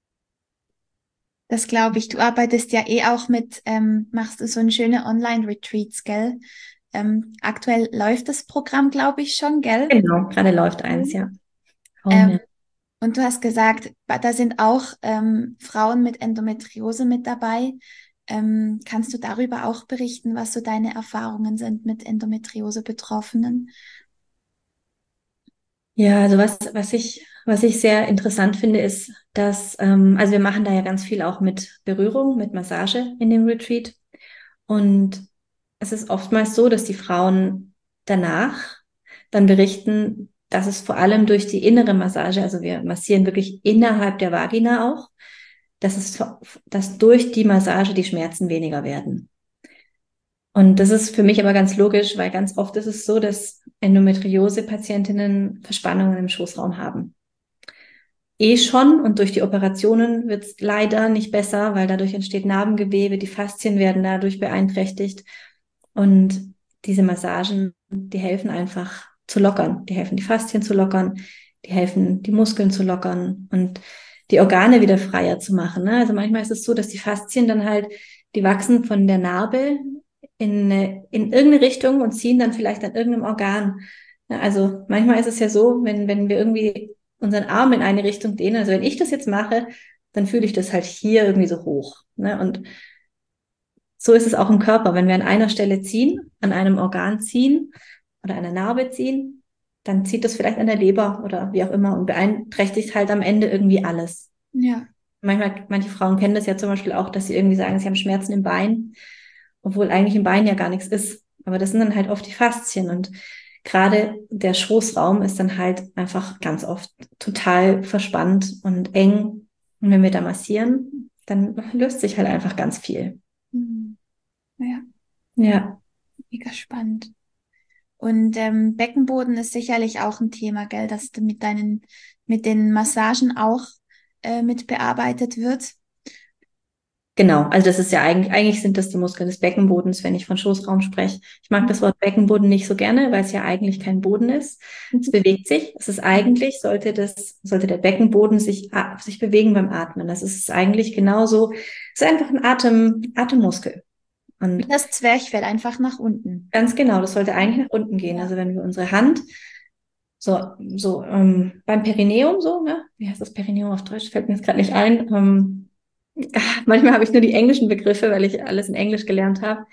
das glaube ich. Du arbeitest ja eh auch mit, ähm, machst du so ein schöne Online-Retreats, gell? Ähm, aktuell läuft das Programm, glaube ich, schon, gell? Genau, gerade läuft eins, Mhm. ja. Kaum Ähm, mehr. und du hast gesagt, ba- da sind auch ähm, Frauen mit Endometriose mit dabei. Ähm, kannst du darüber auch berichten, was so deine Erfahrungen sind mit Endometriose-Betroffenen? Ja, also was, was ich, was ich sehr interessant finde, ist, dass, ähm, also wir machen da ja ganz viel auch mit Berührung, mit Massage in dem Retreat. Und es ist oftmals so, dass die Frauen danach dann berichten, dass es vor allem durch die innere Massage, also wir massieren wirklich innerhalb der Vagina auch, dass es, dass durch die Massage die Schmerzen weniger werden. Und das ist für mich aber ganz logisch, weil ganz oft ist es so, dass Endometriose-Patientinnen Verspannungen im Schoßraum haben. Eh schon und durch die Operationen wird es leider nicht besser, weil dadurch entsteht Narbengewebe, die Faszien werden dadurch beeinträchtigt. Und diese Massagen, die helfen einfach zu lockern. Die helfen, die Faszien zu lockern, die helfen, die Muskeln zu lockern und die Organe wieder freier zu machen. Ne? Also manchmal ist es so, dass die Faszien dann halt, die wachsen von der Narbe in, eine, in irgendeine Richtung und ziehen dann vielleicht an irgendeinem Organ. Ja, also manchmal ist es ja so, wenn, wenn wir irgendwie unseren Arm in eine Richtung dehnen, also wenn ich das jetzt mache, dann fühle ich das halt hier irgendwie so hoch. Ne? Und so ist es auch im Körper. Wenn wir an einer Stelle ziehen, an einem Organ ziehen oder an einer Narbe ziehen, dann zieht das vielleicht an der Leber oder wie auch immer und beeinträchtigt halt am Ende irgendwie alles. Ja. Manchmal, manche Frauen kennen das ja zum Beispiel auch, dass sie irgendwie sagen, sie haben Schmerzen im Bein, obwohl eigentlich im Bein ja gar nichts ist. Aber das sind dann halt oft die Faszien und gerade der Schoßraum ist dann halt einfach ganz oft total verspannt und eng. Und wenn wir da massieren, dann löst sich halt einfach ganz viel. Mhm. Ja, Ja. mega spannend. Und ähm, Beckenboden ist sicherlich auch ein Thema, gell, dass du mit deinen, mit den Massagen auch äh, mit bearbeitet wird. Genau, also das ist ja eigentlich, eigentlich sind das die Muskeln des Beckenbodens, wenn ich von Schoßraum spreche. Ich mag das Wort Beckenboden nicht so gerne, weil es ja eigentlich kein Boden ist. Es bewegt sich. Es ist eigentlich, sollte das, sollte der Beckenboden sich, sich bewegen beim Atmen. Das ist eigentlich genauso, es ist einfach ein Atem, Atemmuskel. Wie Und das Zwerchfell einfach nach unten. ganz genau, das sollte eigentlich nach unten gehen. Ja. Also wenn wir unsere Hand so, so ähm, beim Perineum so, ne? Wie heißt das Perineum auf Deutsch? Fällt mir jetzt gerade nicht ein. Ähm, Manchmal habe ich nur die englischen Begriffe, weil ich alles in Englisch gelernt habe.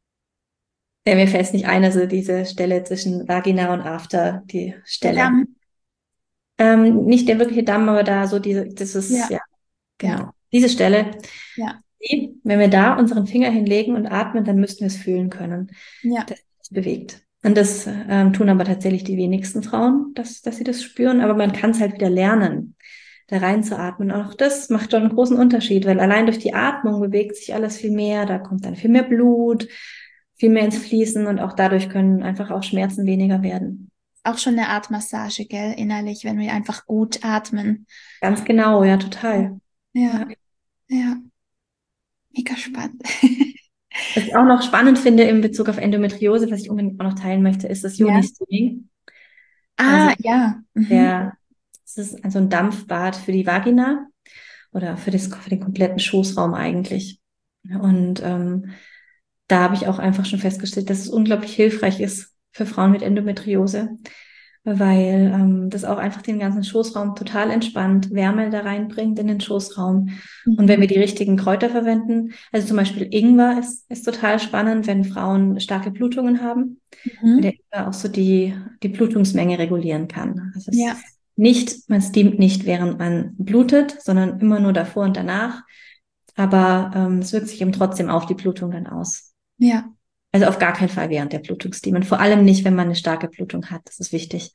Ja, mir fällt es nicht ein, also diese Stelle zwischen Vagina und After, die Der Stelle. Damm. Ähm, nicht der wirkliche Damm, aber da so diese, das ist, Ja, ja, ja, genau. Diese Stelle, ja, die, wenn wir da unseren Finger hinlegen und atmen, dann müssten wir es fühlen können, ja. dass es bewegt. Und das ähm, tun aber tatsächlich die wenigsten Frauen, dass, dass sie das spüren, aber man kann es halt wieder lernen, da reinzuatmen. Auch das macht schon einen großen Unterschied, weil allein durch die Atmung bewegt sich alles viel mehr, da kommt dann viel mehr Blut, viel mehr ins Fließen und auch dadurch können einfach auch Schmerzen weniger werden. Auch schon eine Art Massage, gell, innerlich, wenn wir einfach gut atmen. Ganz genau, ja, total. Ja, Ja. ja, mega spannend. Was ich auch noch spannend finde in Bezug auf Endometriose, was ich unbedingt auch noch teilen möchte, ist das Ja. Yoni-Steaming. Also Ah, ja. Mhm. der, das ist also ein Dampfbad für die Vagina oder für das, für den kompletten Schoßraum eigentlich. Und ähm, da habe ich auch einfach schon festgestellt, dass es unglaublich hilfreich ist für Frauen mit Endometriose, weil ähm, das auch einfach den ganzen Schoßraum total entspannt, Wärme da reinbringt in den Schoßraum. Und wenn Mhm. wir die richtigen Kräuter verwenden, also zum Beispiel Ingwer ist, ist total spannend, wenn Frauen starke Blutungen haben, weil der Mhm. Ingwer auch so die, die Blutungsmenge regulieren kann. Also es Ja, ist nicht, man steamt nicht, während man blutet, sondern immer nur davor und danach. Aber ähm, es wirkt sich eben trotzdem auf die Blutung dann aus. ja, Also auf gar keinen Fall während der Blutungsdiemen. Vor allem nicht, wenn man eine starke Blutung hat. Das ist wichtig.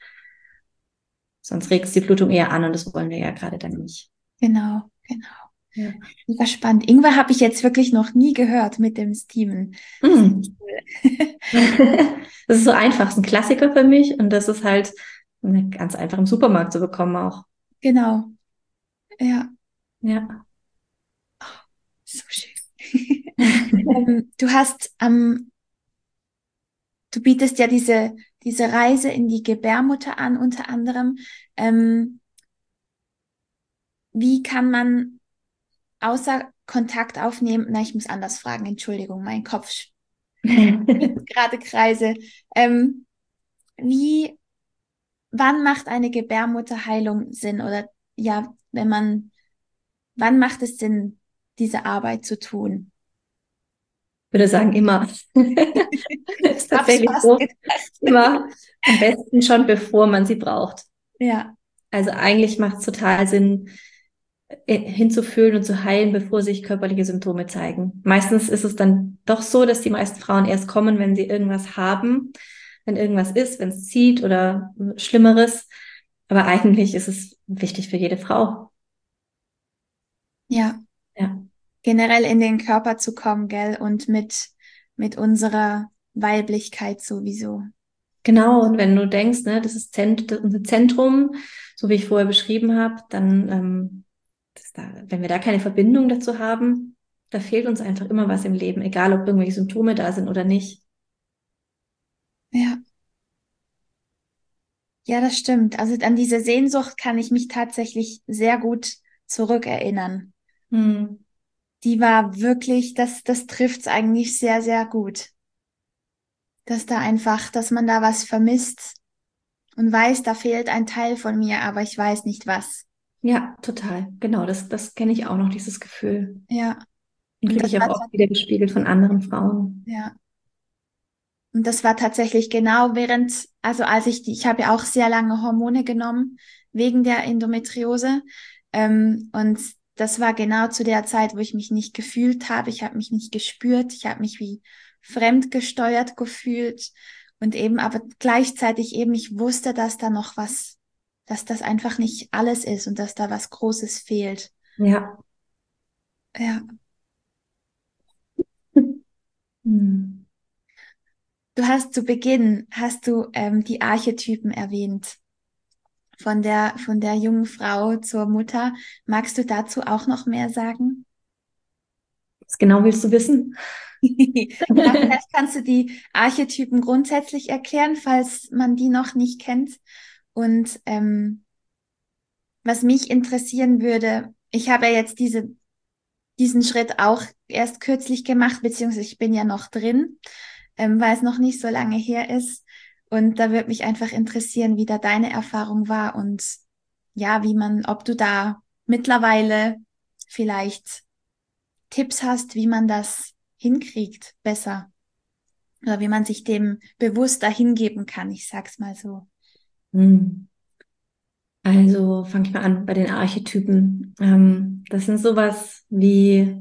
Sonst regt es die Blutung eher an und das wollen wir ja gerade dann nicht. genau, genau. Ja. Mega spannend. Ingwer habe ich jetzt wirklich noch nie gehört mit dem Steamen. Sehr Mm. cool. Das ist so einfach, das ist ein Klassiker für mich und das ist halt ganz einfach im Supermarkt zu bekommen auch. Genau. Ja, Ja. so schön. Ähm, du hast am Du bietest ja diese, diese Reise in die Gebärmutter an, unter anderem. Ähm, wie kann man außer Kontakt aufnehmen? Na, ich muss anders fragen. Entschuldigung, mein Kopf spinnt gerade Kreise. Ähm, wie, wann macht eine Gebärmutterheilung Sinn? Oder ja, wenn man, wann macht es Sinn, diese Arbeit zu tun? Ich würde sagen, immer. Ist Hab's tatsächlich fast so. gedacht. Immer am besten schon, bevor man sie braucht. Ja, Also eigentlich macht es total Sinn, äh, hinzufühlen und zu heilen, bevor sich körperliche Symptome zeigen. Meistens ist es dann doch so, dass die meisten Frauen erst kommen, wenn sie irgendwas haben, wenn irgendwas ist, wenn es zieht oder Schlimmeres. Aber eigentlich ist es wichtig für jede Frau. ja. Ja, Generell in den Körper zu kommen, gell? Und mit, mit unserer Weiblichkeit sowieso. genau. Und wenn du denkst, ne, das ist Zent das unser Zentrum, so wie ich vorher beschrieben habe, dann, ähm, das da, wenn wir da keine Verbindung dazu haben, da fehlt uns einfach immer was im Leben, egal ob irgendwelche Symptome da sind oder nicht. Ja, ja, das stimmt. Also an diese Sehnsucht kann ich mich tatsächlich sehr gut zurückerinnern. Hm. Die war wirklich, das, das trifft's eigentlich sehr, sehr gut. Dass da einfach, dass man da was vermisst und weiß, da fehlt ein Teil von mir, aber ich weiß nicht was. Ja, total. Genau, das, das kenne ich auch noch, dieses Gefühl. Ja, Und und kriege das ich auch war, oft ta- wieder gespiegelt von anderen Frauen. ja. Und das war tatsächlich genau während, also als ich die, ich habe ja auch sehr lange Hormone genommen wegen der Endometriose. Ähm, und das war genau zu der Zeit, wo ich mich nicht gefühlt habe. Ich habe mich nicht gespürt. Ich habe mich wie fremdgesteuert gefühlt. Und eben, aber gleichzeitig eben, ich wusste, dass da noch was, dass das einfach nicht alles ist und dass da was Großes fehlt. Ja. Ja. Hm. Du hast zu Beginn, hast du ähm, die Archetypen erwähnt. Von der, von der jungen Frau zur Mutter. Magst du dazu auch noch mehr sagen? Was genau willst du wissen? Ja, vielleicht kannst du die Archetypen grundsätzlich erklären, falls man die noch nicht kennt. Und ähm, was mich interessieren würde, ich habe ja jetzt diese, diesen Schritt auch erst kürzlich gemacht, beziehungsweise ich bin ja noch drin, ähm, weil es noch nicht so lange her ist. Und da würde mich einfach interessieren, wie da deine Erfahrung war und ja, wie man, ob du da mittlerweile vielleicht Tipps hast, wie man das hinkriegt besser oder wie man sich dem bewusster hingeben kann. Ich sag's mal so. Hm. Also fange ich mal an bei den Archetypen. Ähm, das sind sowas wie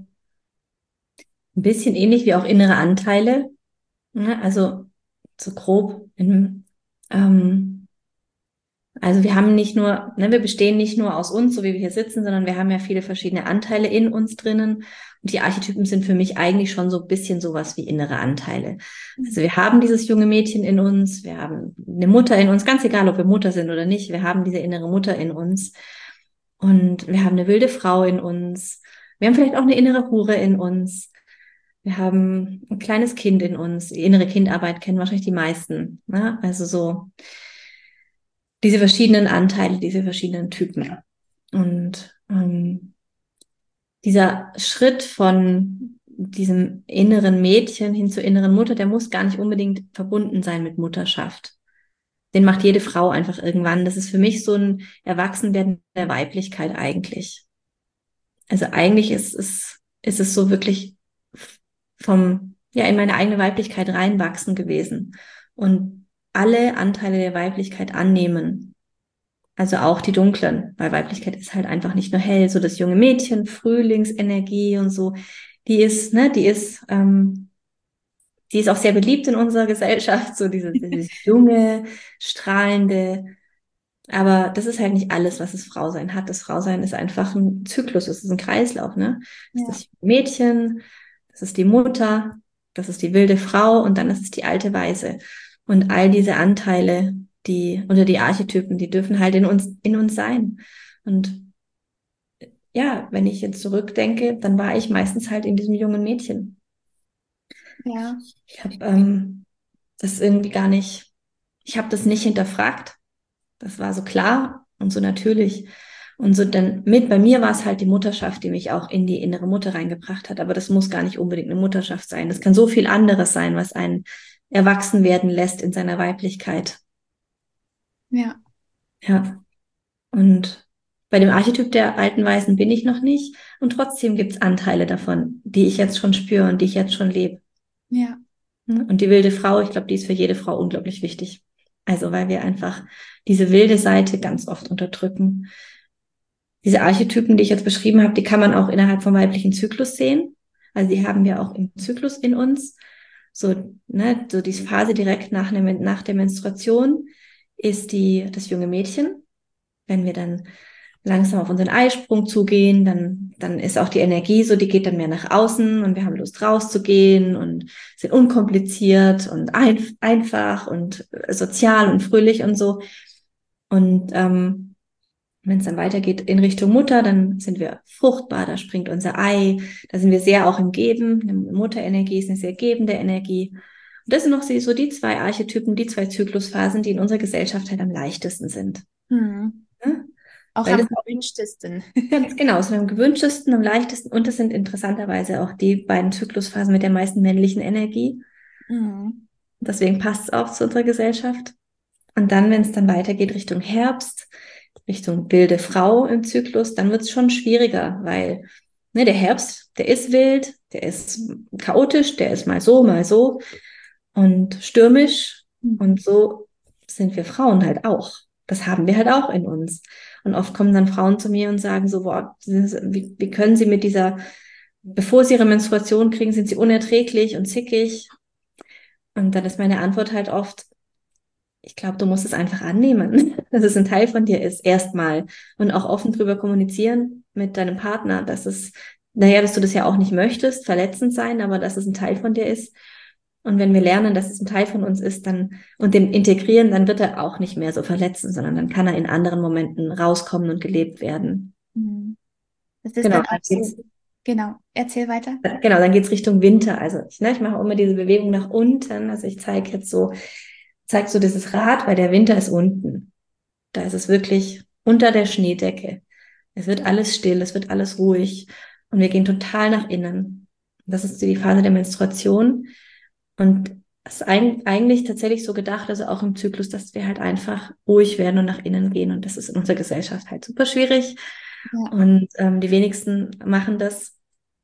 ein bisschen ähnlich wie auch innere Anteile. Ne? Also so grob. In, ähm, also wir haben nicht nur, ne, wir bestehen nicht nur aus uns, so wie wir hier sitzen, sondern wir haben ja viele verschiedene Anteile in uns drinnen. Und die Archetypen sind für mich eigentlich schon so ein bisschen sowas wie innere Anteile. Also wir haben dieses junge Mädchen in uns, wir haben eine Mutter in uns, ganz egal, ob wir Mutter sind oder nicht, wir haben diese innere Mutter in uns. Und wir haben eine wilde Frau in uns. Wir haben vielleicht auch eine innere Hure in uns. Wir haben ein kleines Kind in uns. Die innere Kindarbeit kennen wahrscheinlich die meisten. Ne? Also so diese verschiedenen Anteile, diese verschiedenen Typen. Und ähm, dieser Schritt von diesem inneren Mädchen hin zur inneren Mutter, der muss gar nicht unbedingt verbunden sein mit Mutterschaft. Den macht jede Frau einfach irgendwann. Das ist für mich so ein Erwachsenwerden der Weiblichkeit eigentlich. Also eigentlich ist es, ist es so wirklich vom, ja, in meine eigene Weiblichkeit reinwachsen gewesen und alle Anteile der Weiblichkeit annehmen. Also auch die dunklen, weil Weiblichkeit ist halt einfach nicht nur hell, so das junge Mädchen, Frühlingsenergie und so, die ist, ne, die ist, ähm, die ist auch sehr beliebt in unserer Gesellschaft, so diese, dieses junge, strahlende, aber das ist halt nicht alles, was das Frausein hat. Das Frausein ist einfach ein Zyklus, es ist ein Kreislauf, ne? Das Ja, ist das Mädchen, das ist die Mutter, das ist die wilde Frau und dann ist es die alte Weise. Und all diese Anteile, die, oder die Archetypen, die dürfen halt in uns, in uns sein. Und ja, wenn ich jetzt zurückdenke, dann war ich meistens halt in diesem jungen Mädchen. ja, Ich habe ähm, das irgendwie gar nicht, ich habe das nicht hinterfragt. Das war so klar und so natürlich. Und so dann mit, bei mir war es halt die Mutterschaft, die mich auch in die innere Mutter reingebracht hat. Aber das muss gar nicht unbedingt eine Mutterschaft sein. Das kann so viel anderes sein, was einen erwachsen werden lässt in seiner Weiblichkeit. ja, Ja. Und bei dem Archetyp der alten Weisen bin ich noch nicht. Und trotzdem gibt es Anteile davon, die ich jetzt schon spüre und die ich jetzt schon lebe. ja, Und die wilde Frau, ich glaube, die ist für jede Frau unglaublich wichtig. Also weil wir einfach diese wilde Seite ganz oft unterdrücken. Diese Archetypen, die ich jetzt beschrieben habe, die kann man auch innerhalb vom weiblichen Zyklus sehen. Also die haben wir auch im Zyklus in uns. So, ne, so diese Phase direkt nach, ne, nach der Menstruation ist die, das junge Mädchen. Wenn wir dann langsam auf unseren Eisprung zugehen, dann, dann ist auch die Energie so, die geht dann mehr nach außen und wir haben Lust rauszugehen und sind unkompliziert und ein, einfach und sozial und fröhlich und so. Und ähm, wenn es dann weitergeht in Richtung Mutter, dann sind wir fruchtbar, da springt unser Ei, da sind wir sehr auch im Geben. Eine Mutterenergie ist eine sehr gebende Energie. Und das sind noch so die zwei Archetypen, die zwei Zyklusphasen, die in unserer Gesellschaft halt am leichtesten sind. Hm. Ja? Auch Weil am das gewünschtesten. ganz genau, sind am gewünschtesten, am leichtesten und das sind interessanterweise auch die beiden Zyklusphasen mit der meisten männlichen Energie. Mhm. Deswegen passt es auch zu unserer Gesellschaft. Und dann, wenn es dann weitergeht Richtung Herbst, Richtung wilde Frau im Zyklus, dann wird es schon schwieriger, weil ne, der Herbst, der ist wild, der ist chaotisch, der ist mal so, mal so und stürmisch. Und so sind wir Frauen halt auch. Das haben wir halt auch in uns. Und oft kommen dann Frauen zu mir und sagen so, boah, wie, wie können sie mit dieser, bevor sie ihre Menstruation kriegen, sind sie unerträglich und zickig. Und dann ist meine Antwort halt oft, ich glaube, du musst es einfach annehmen, dass es ein Teil von dir ist, erstmal. Und auch offen drüber kommunizieren mit deinem Partner, dass es, naja, dass du das ja auch nicht möchtest, verletzend sein, aber dass es ein Teil von dir ist. Und wenn wir lernen, dass es ein Teil von uns ist, dann und den integrieren, dann wird er auch nicht mehr so verletzen, sondern dann kann er in anderen Momenten rauskommen und gelebt werden. Mhm. Das ist Genau, dann dann auch geht's, so. Genau, erzähl weiter. genau, dann geht's Richtung Winter. Also ich, ne, ich mache auch immer diese Bewegung nach unten. Also ich zeige jetzt so, zeige so dieses Rad, weil der Winter ist unten. Da ist es wirklich unter der Schneedecke. Es wird alles still, es wird alles ruhig und wir gehen total nach innen. Das ist die Phase der Menstruation und es ist eigentlich tatsächlich so gedacht, also auch im Zyklus, dass wir halt einfach ruhig werden und nach innen gehen und das ist in unserer Gesellschaft halt super schwierig Ja. und ähm, die wenigsten machen das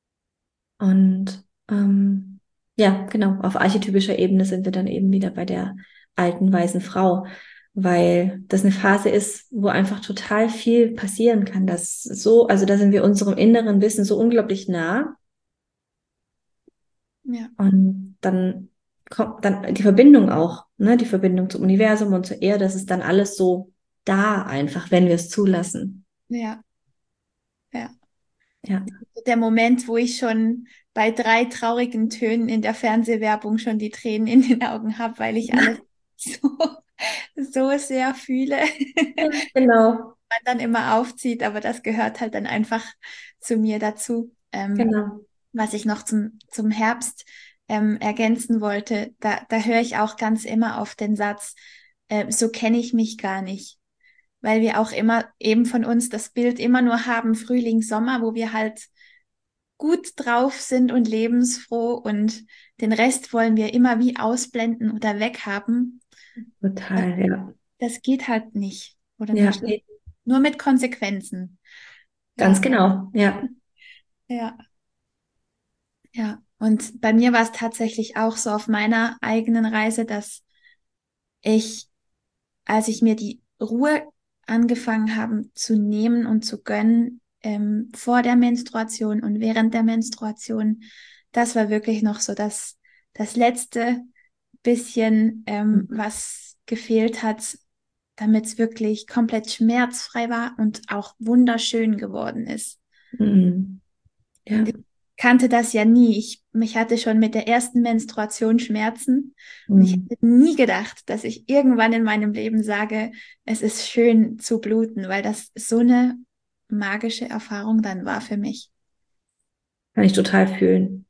und ähm, ja, genau, auf archetypischer Ebene sind wir dann eben wieder bei der alten, weisen Frau, weil das eine Phase ist, wo einfach total viel passieren kann. Das so, also da sind wir unserem inneren Wissen so unglaublich nah Ja. und dann kommt dann die Verbindung auch, ne, die Verbindung zum Universum und zur Erde, das ist dann alles so da einfach, wenn wir es zulassen. Ja. Ja. Ja. Der Moment, wo ich schon bei drei traurigen Tönen in der Fernsehwerbung schon die Tränen in den Augen habe, weil ich alles so, so sehr fühle, Ja, genau, man dann immer aufzieht, aber das gehört halt dann einfach zu mir dazu. Ähm, genau. was ich noch zum, zum Herbst ähm, ergänzen wollte, da, da höre ich auch ganz immer auf den Satz, äh, so kenne ich mich gar nicht. Weil wir auch immer eben von uns das Bild immer nur haben, Frühling, Sommer, wo wir halt gut drauf sind und lebensfroh und den Rest wollen wir immer wie ausblenden oder weghaben. Das, Total, ja. das geht halt nicht oder nur, Ja, nee, nur mit Konsequenzen. ganz Ja, genau, ja. ja, ja. Und bei mir war es tatsächlich auch so auf meiner eigenen Reise, dass ich, als ich mir die Ruhe angefangen habe zu nehmen und zu gönnen, ähm, vor der Menstruation und während der Menstruation, das war wirklich noch so das, das letzte bisschen, ähm, was gefehlt hat, damit es wirklich komplett schmerzfrei war und auch wunderschön geworden ist. Mhm. Ja. Ich kannte das ja nie. Ich, mich hatte schon mit der ersten Menstruation Schmerzen und ich Mhm. hätte nie gedacht, dass ich irgendwann in meinem Leben sage, es ist schön zu bluten, weil das so eine magische Erfahrung dann war für mich. Kann ich total fühlen.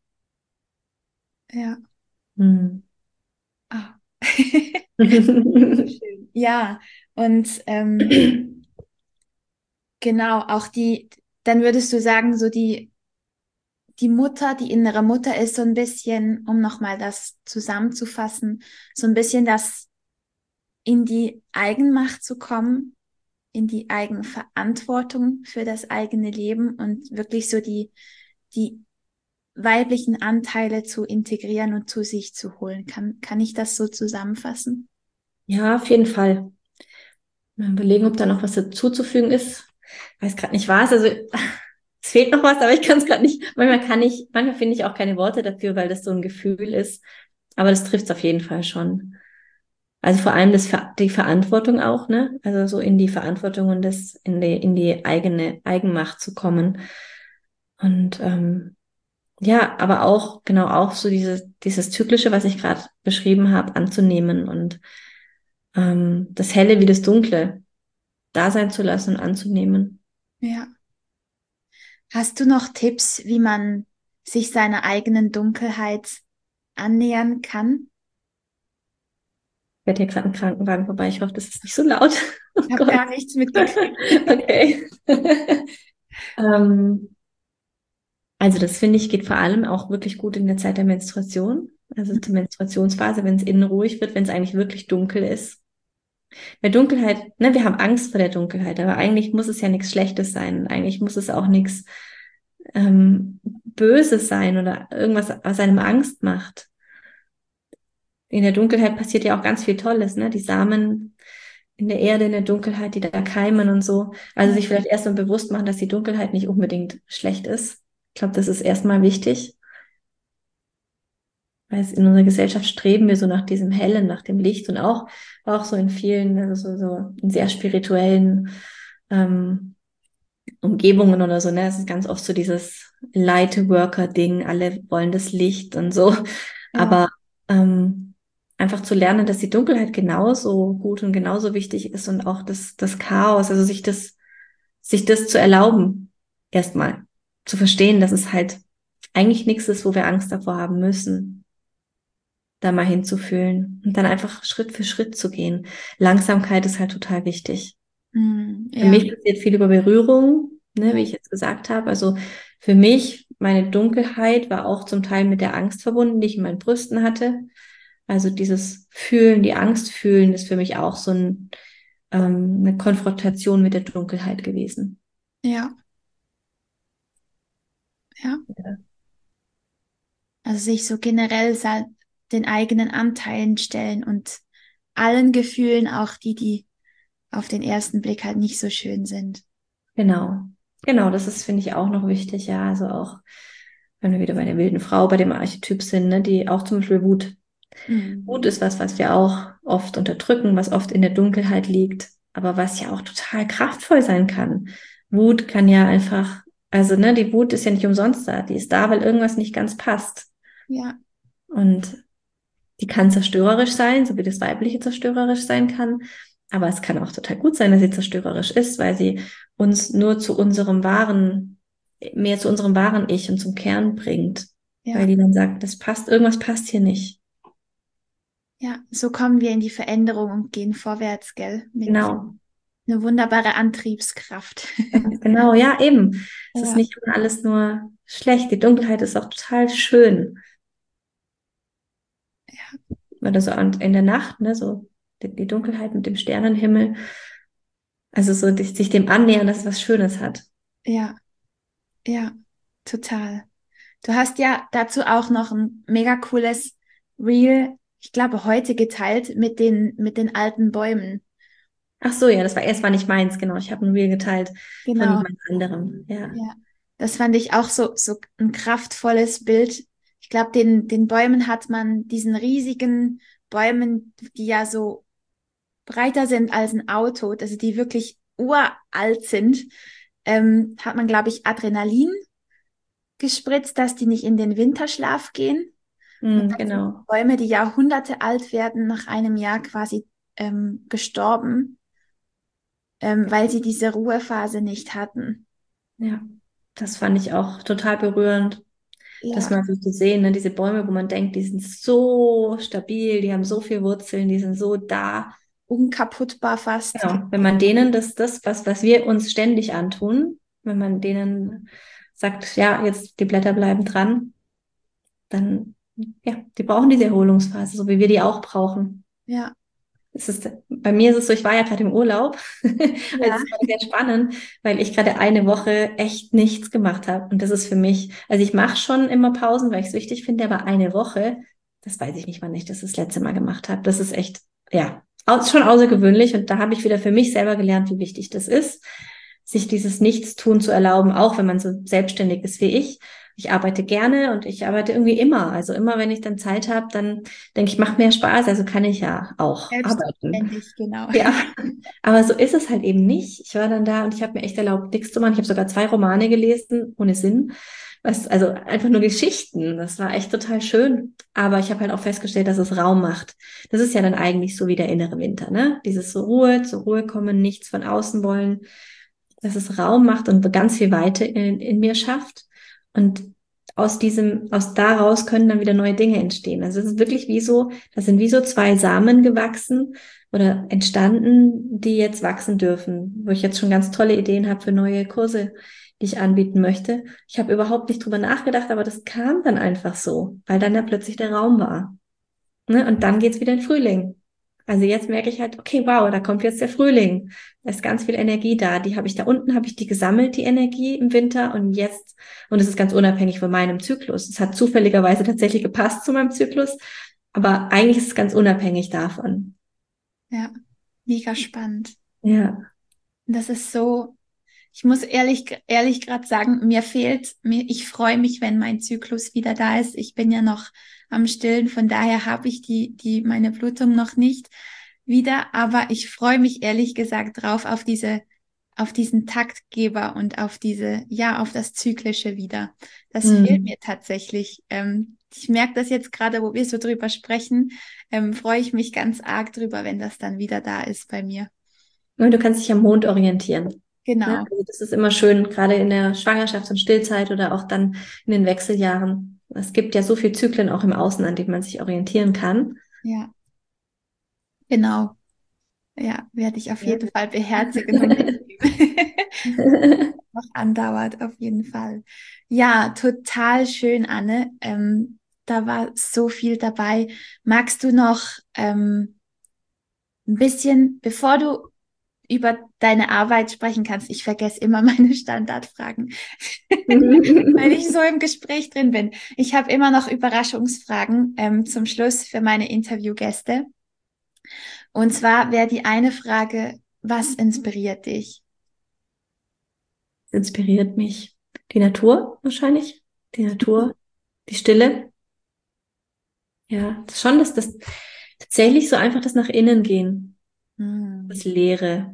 Ja. Mhm. Ah. So schön. Ja, und ähm, genau, auch die, dann würdest du sagen, so die, die Mutter, die innere Mutter ist so ein bisschen, um nochmal das zusammenzufassen, so ein bisschen das in die Eigenmacht zu kommen, in die Eigenverantwortung für das eigene Leben und wirklich so die, die weiblichen Anteile zu integrieren und zu sich zu holen. Kann, kann ich das so zusammenfassen? Ja, auf jeden Fall. Mal überlegen, ob da noch was dazuzufügen ist. Weiß gerade nicht was. Also es fehlt noch was, aber ich kann es gerade nicht. Manchmal kann ich, manchmal finde ich auch keine Worte dafür, weil das so ein Gefühl ist. Aber das trifft es auf jeden Fall schon. Also vor allem das, Ver- die Verantwortung auch, ne? Also so in die Verantwortung und das in die, in die eigene Eigenmacht zu kommen. Und ähm, ja, aber auch, genau auch so dieses, dieses Zyklische, was ich gerade beschrieben habe, anzunehmen und ähm, das Helle wie das Dunkle da sein zu lassen und anzunehmen. Ja. Hast du noch Tipps, wie man sich seiner eigenen Dunkelheit annähern kann? Fährt hier gerade ein Krankenwagen vorbei. Ich hoffe, das ist nicht so laut. Oh Ich habe Gott. gar nichts mitgekriegt. Okay. Ähm, also das finde ich geht vor allem auch wirklich gut in der Zeit der Menstruation. Also zur Menstruationsphase, wenn es innen ruhig wird, wenn es eigentlich wirklich dunkel ist. Bei Dunkelheit, ne, wir haben Angst vor der Dunkelheit, aber eigentlich muss es ja nichts Schlechtes sein. Eigentlich muss es auch nichts ähm, Böses sein oder irgendwas, was einem Angst macht. In der Dunkelheit passiert ja auch ganz viel Tolles, ne? Die Samen in der Erde, in der Dunkelheit, die da keimen und so. Also sich vielleicht erst mal bewusst machen, dass die Dunkelheit nicht unbedingt schlecht ist. Ich glaube, das ist erstmal wichtig, weil es in unserer Gesellschaft streben wir so nach diesem Hellen, nach dem Licht und auch, auch so in vielen, also so, so in sehr spirituellen ähm, Umgebungen oder so, ne? Es ist ganz oft so dieses Lightworker-Ding, alle wollen das Licht und so. Ja, Aber ähm, einfach zu lernen, dass die Dunkelheit genauso gut und genauso wichtig ist und auch das, das Chaos, also sich das, sich das zu erlauben, erstmal zu verstehen, dass es halt eigentlich nichts ist, wo wir Angst davor haben müssen, da mal hinzufühlen und dann einfach Schritt für Schritt zu gehen. Langsamkeit ist halt total wichtig. mm, Für ja, mich passiert viel über Berührung, ne, wie ja, ich jetzt gesagt habe. Also für mich, meine Dunkelheit war auch zum Teil mit der Angst verbunden, die ich in meinen Brüsten hatte. Also dieses Fühlen, die Angst fühlen, ist für mich auch so ein, ähm, eine Konfrontation mit der Dunkelheit gewesen. ja, ja. Ja. Also sich so generell sa- den eigenen Anteilen stellen und allen Gefühlen, auch die, die auf den ersten Blick halt nicht so schön sind. Genau. Genau, das ist, finde ich, auch noch wichtig, ja. Also auch, wenn wir wieder bei der wilden Frau, bei dem Archetyp sind, ne, die auch zum Beispiel Wut. Wut Mhm. ist was, was wir auch oft unterdrücken, was oft in der Dunkelheit liegt, aber was ja auch total kraftvoll sein kann. Wut kann ja einfach, also ne, die Wut ist ja nicht umsonst da, die ist da, weil irgendwas nicht ganz passt. Ja, Und die kann zerstörerisch sein, so wie das Weibliche zerstörerisch sein kann. Aber es kann auch total gut sein, dass sie zerstörerisch ist, weil sie uns nur zu unserem wahren, mehr zu unserem wahren Ich und zum Kern bringt. Weil ja, die dann sagt, das passt, irgendwas passt hier nicht. ja. So kommen wir in die Veränderung und gehen vorwärts, gell? Mit Genau. einer wunderbare Antriebskraft. Ganz genau, ja, eben. Es ist Ja, nicht immer alles nur schlecht. Die Dunkelheit ist auch total schön. Weil das so an- in der Nacht, ne, so die, die Dunkelheit mit dem Sternenhimmel. Also so die, sich dem annähern, dass es was Schönes hat. ja, ja, total. Du hast ja dazu auch noch ein mega cooles Reel, ich glaube, heute geteilt mit den, mit den alten Bäumen. Ach so, ja, das war erst war nicht meins, genau. Ich habe ein Reel geteilt von Genau. jemand anderem. Ja. Ja. Das fand ich auch so, so ein kraftvolles Bild. Ich glaube, den, den Bäumen hat man, diesen riesigen Bäumen, die ja so breiter sind als ein Auto, also die wirklich uralt sind, ähm, hat man, glaube ich, Adrenalin gespritzt, dass die nicht in den Winterschlaf gehen. Und Mm, dann sind genau. Bäume, die Jahrhunderte alt werden, nach einem Jahr quasi ähm, gestorben, ähm, weil sie diese Ruhephase nicht hatten. Ja. Das fand ich auch total berührend, das Ja, mal so zu sehen, ne? Diese Bäume, wo man denkt, die sind so stabil, die haben so viel Wurzeln, die sind so da. unkaputtbar fast. Genau, wenn man denen das, das, was, was wir uns ständig antun, wenn man denen sagt, ja, jetzt die Blätter bleiben dran, dann, ja, die brauchen diese Erholungsphase, so wie wir die auch brauchen. Ja, Es ist, bei mir ist es so, ich war ja gerade im Urlaub. Also ja, es war sehr spannend, weil ich gerade eine Woche echt nichts gemacht habe. Und das ist für mich, also ich mache schon immer Pausen, weil ich es wichtig finde, aber eine Woche, das weiß ich nicht, wann ich das das letzte Mal gemacht habe. Das ist echt, ja, au- schon außergewöhnlich und da habe ich wieder für mich selber gelernt, wie wichtig das ist, sich dieses Nichtstun zu erlauben, auch wenn man so selbstständig ist wie ich. Ich arbeite gerne und ich arbeite irgendwie immer. Also immer, wenn ich dann Zeit habe, dann denke ich, macht mehr Spaß, also kann ich ja auch arbeiten. Selbstverständlich, genau. Ja, aber so ist es halt eben nicht. Ich war dann da und ich habe mir echt erlaubt, nichts zu machen. Ich habe sogar zwei Romane gelesen, ohne Sinn. Was, also einfach nur Geschichten. Das war echt total schön. Aber ich habe halt auch festgestellt, dass es Raum macht. Das ist ja dann eigentlich so wie der innere Winter, ne? Dieses so Ruhe, zur Ruhe kommen, nichts von außen wollen, dass es Raum macht und ganz viel Weite in, in mir schafft. Und aus diesem, aus daraus können dann wieder neue Dinge entstehen. Also es ist wirklich wie so, das sind wie so zwei Samen gewachsen oder entstanden, die jetzt wachsen dürfen, wo ich jetzt schon ganz tolle Ideen habe für neue Kurse, die ich anbieten möchte. Ich habe überhaupt nicht drüber nachgedacht, aber das kam dann einfach so, weil dann da plötzlich der Raum war. Ne? Und dann geht's wieder in Frühling. Also jetzt merke ich halt, okay, wow, da kommt jetzt der Frühling. Da ist ganz viel Energie da. Die habe ich da unten, habe ich die gesammelt, die Energie im Winter. Und jetzt, und es ist ganz unabhängig von meinem Zyklus. Es hat zufälligerweise tatsächlich gepasst zu meinem Zyklus. Aber eigentlich ist es ganz unabhängig davon. Ja, mega spannend. Ja. Das ist so, ich muss ehrlich, ehrlich gerade sagen, mir fehlt, mir, ich freue mich, wenn mein Zyklus wieder da ist. Ich bin ja noch am Stillen, von daher habe ich die, die, meine Blutung noch nicht wieder, aber ich freue mich ehrlich gesagt drauf, auf diese, auf diesen Taktgeber und auf diese, ja, auf das Zyklische wieder. Das fehlt Hm. mir tatsächlich. Ähm, ich merke das jetzt gerade, wo wir so drüber sprechen, ähm, freue ich mich ganz arg drüber, wenn das dann wieder da ist bei mir. Und du kannst dich am Mond orientieren. Ne? Genau. Also das ist immer schön, gerade in der Schwangerschafts- und Stillzeit oder auch dann in den Wechseljahren. Es gibt ja so viele Zyklen auch im Außen, an denen man sich orientieren kann. Ja, genau. Ja, werde ich auf Ja. jeden Fall beherzigen und mitnehmen. Noch andauert, auf jeden Fall. Ja, total schön, Anne. Ähm, da war so viel dabei. Magst du noch ähm, ein bisschen, bevor du über deine Arbeit sprechen kannst, ich vergesse immer meine Standardfragen, weil ich so im Gespräch drin bin. Ich habe immer noch Überraschungsfragen ähm, zum Schluss für meine Interviewgäste. Und zwar wäre die eine Frage, was inspiriert dich? Inspiriert mich die Natur wahrscheinlich. Die Natur, die Stille. Ja, das schon, dass das tatsächlich so einfach das nach innen gehen, Hm. das Leere.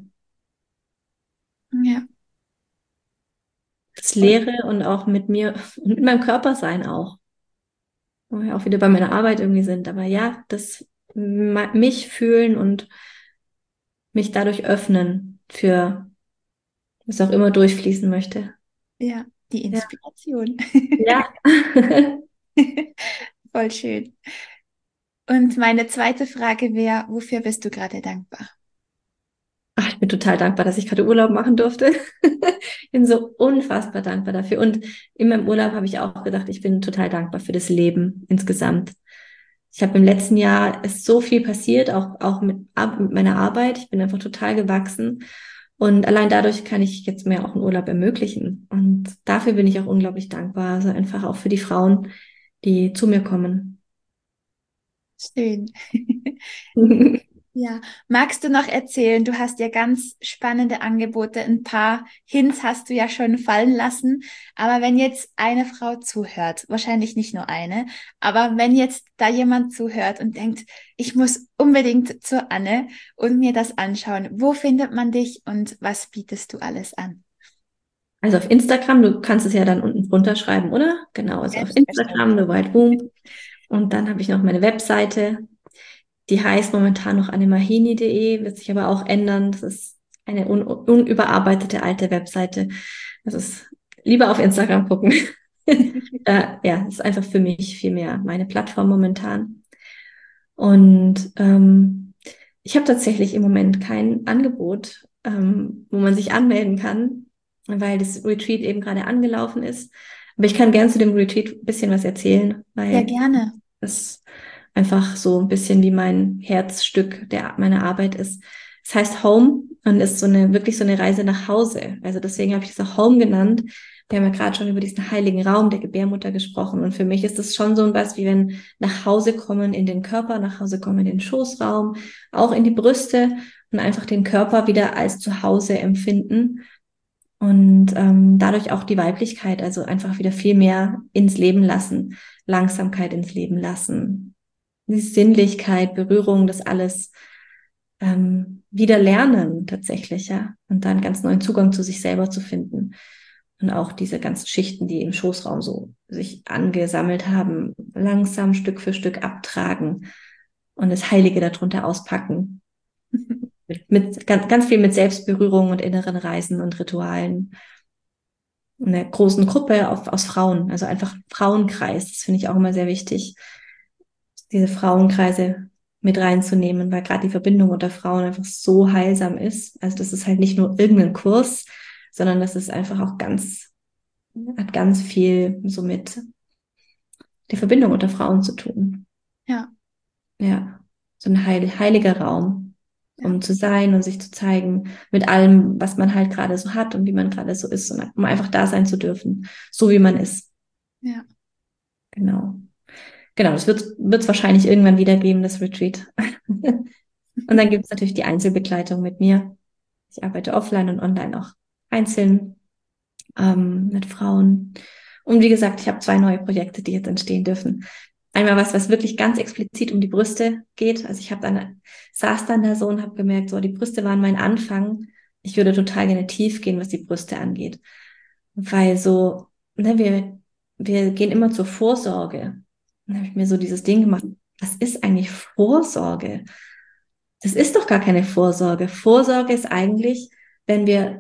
Ja, Das Leere und auch mit mir und mit meinem Körper sein auch. Wo wir auch wieder bei meiner Arbeit irgendwie sind. Aber ja, das ma- mich fühlen und mich dadurch öffnen für was auch immer durchfließen möchte. ja, die Ja. Inspiration. Ja. Voll schön. Und meine zweite Frage wäre, wofür bist du gerade dankbar? Ach, ich bin total dankbar, dass ich gerade Urlaub machen durfte. Ich bin so unfassbar dankbar dafür. Und in meinem Urlaub habe ich auch gedacht, ich bin total dankbar für das Leben insgesamt. Ich habe im letzten Jahr ist so viel passiert, auch, auch mit, Ar- mit meiner Arbeit. Ich bin einfach total gewachsen. Und allein dadurch kann ich jetzt mir auch einen Urlaub ermöglichen. Und dafür bin ich auch unglaublich dankbar. Also einfach auch für die Frauen, die zu mir kommen. Schön. Ja, magst du noch erzählen? Du hast ja ganz spannende Angebote. Ein paar Hints hast du ja schon fallen lassen. Aber wenn jetzt eine Frau zuhört, wahrscheinlich nicht nur eine, aber wenn jetzt da jemand zuhört und denkt, ich muss unbedingt zur Anne und mir das anschauen, wo findet man dich und was bietest du alles an? Also auf Instagram, du kannst es ja dann unten drunter schreiben, oder? Genau, also auf Instagram, Selbstverständlich. The Wild Womb. Und dann habe ich noch meine Webseite. Die heißt momentan noch annemahini punkt de, wird sich aber auch ändern. Das ist eine un unüberarbeitete alte Webseite. Das ist lieber auf Instagram gucken. äh, ja, das ist einfach für mich viel mehr meine Plattform momentan. Und ähm, ich habe tatsächlich im Moment kein Angebot, ähm, wo man sich anmelden kann, weil das Retreat eben gerade angelaufen ist. Aber ich kann gern zu dem Retreat ein bisschen was erzählen, Sehr weil gerne. das einfach so ein bisschen wie mein Herzstück der meiner Arbeit ist. Es heißt Home und ist so eine wirklich so eine Reise nach Hause. Also deswegen habe ich es auch Home genannt, Wir haben ja gerade schon über diesen heiligen Raum der Gebärmutter gesprochen. Und für mich ist das schon so was, wie wenn nach Hause kommen in den Körper, nach Hause kommen in den Schoßraum, auch in die Brüste und einfach den Körper wieder als Zuhause empfinden. Und ähm, dadurch auch die Weiblichkeit, also einfach wieder viel mehr ins Leben lassen, Langsamkeit ins Leben lassen, die Sinnlichkeit, Berührung, das alles ähm, wieder lernen tatsächlich, ja. Und dann ganz neuen Zugang zu sich selber zu finden. Und auch diese ganzen Schichten, die im Schoßraum so sich angesammelt haben, langsam Stück für Stück abtragen und das Heilige darunter auspacken. Mit, mit ganz, ganz viel mit Selbstberührung und inneren Reisen und Ritualen. In einer großen Gruppe auf, aus Frauen, also einfach Frauenkreis, das finde ich auch immer sehr wichtig, diese Frauenkreise mit reinzunehmen, weil gerade die Verbindung unter Frauen einfach so heilsam ist. Also das ist halt nicht nur irgendein Kurs, sondern das ist einfach auch ganz, hat ganz viel so mit der Verbindung unter Frauen zu tun. Ja. Ja, so ein heil, heiliger Raum, um Ja. zu sein und sich zu zeigen mit allem, was man halt gerade so hat und wie man gerade so ist, und um einfach da sein zu dürfen, so wie man ist. Ja. Genau. Genau, das wird es wahrscheinlich irgendwann wieder geben, das Retreat. Und dann gibt es natürlich die Einzelbegleitung mit mir. Ich arbeite offline und online auch einzeln ähm, mit Frauen. Und wie gesagt, ich habe zwei neue Projekte, die jetzt entstehen dürfen. Einmal was, was wirklich ganz explizit um die Brüste geht. Also ich habe dann saß dann da so und habe gemerkt, so die Brüste waren mein Anfang. Ich würde total gerne tief gehen, was die Brüste angeht, weil so, ne, wir wir gehen immer zur Vorsorge. Dann habe ich mir so dieses Ding gemacht. Was ist eigentlich Vorsorge? Das ist doch gar keine Vorsorge. Vorsorge ist eigentlich, wenn wir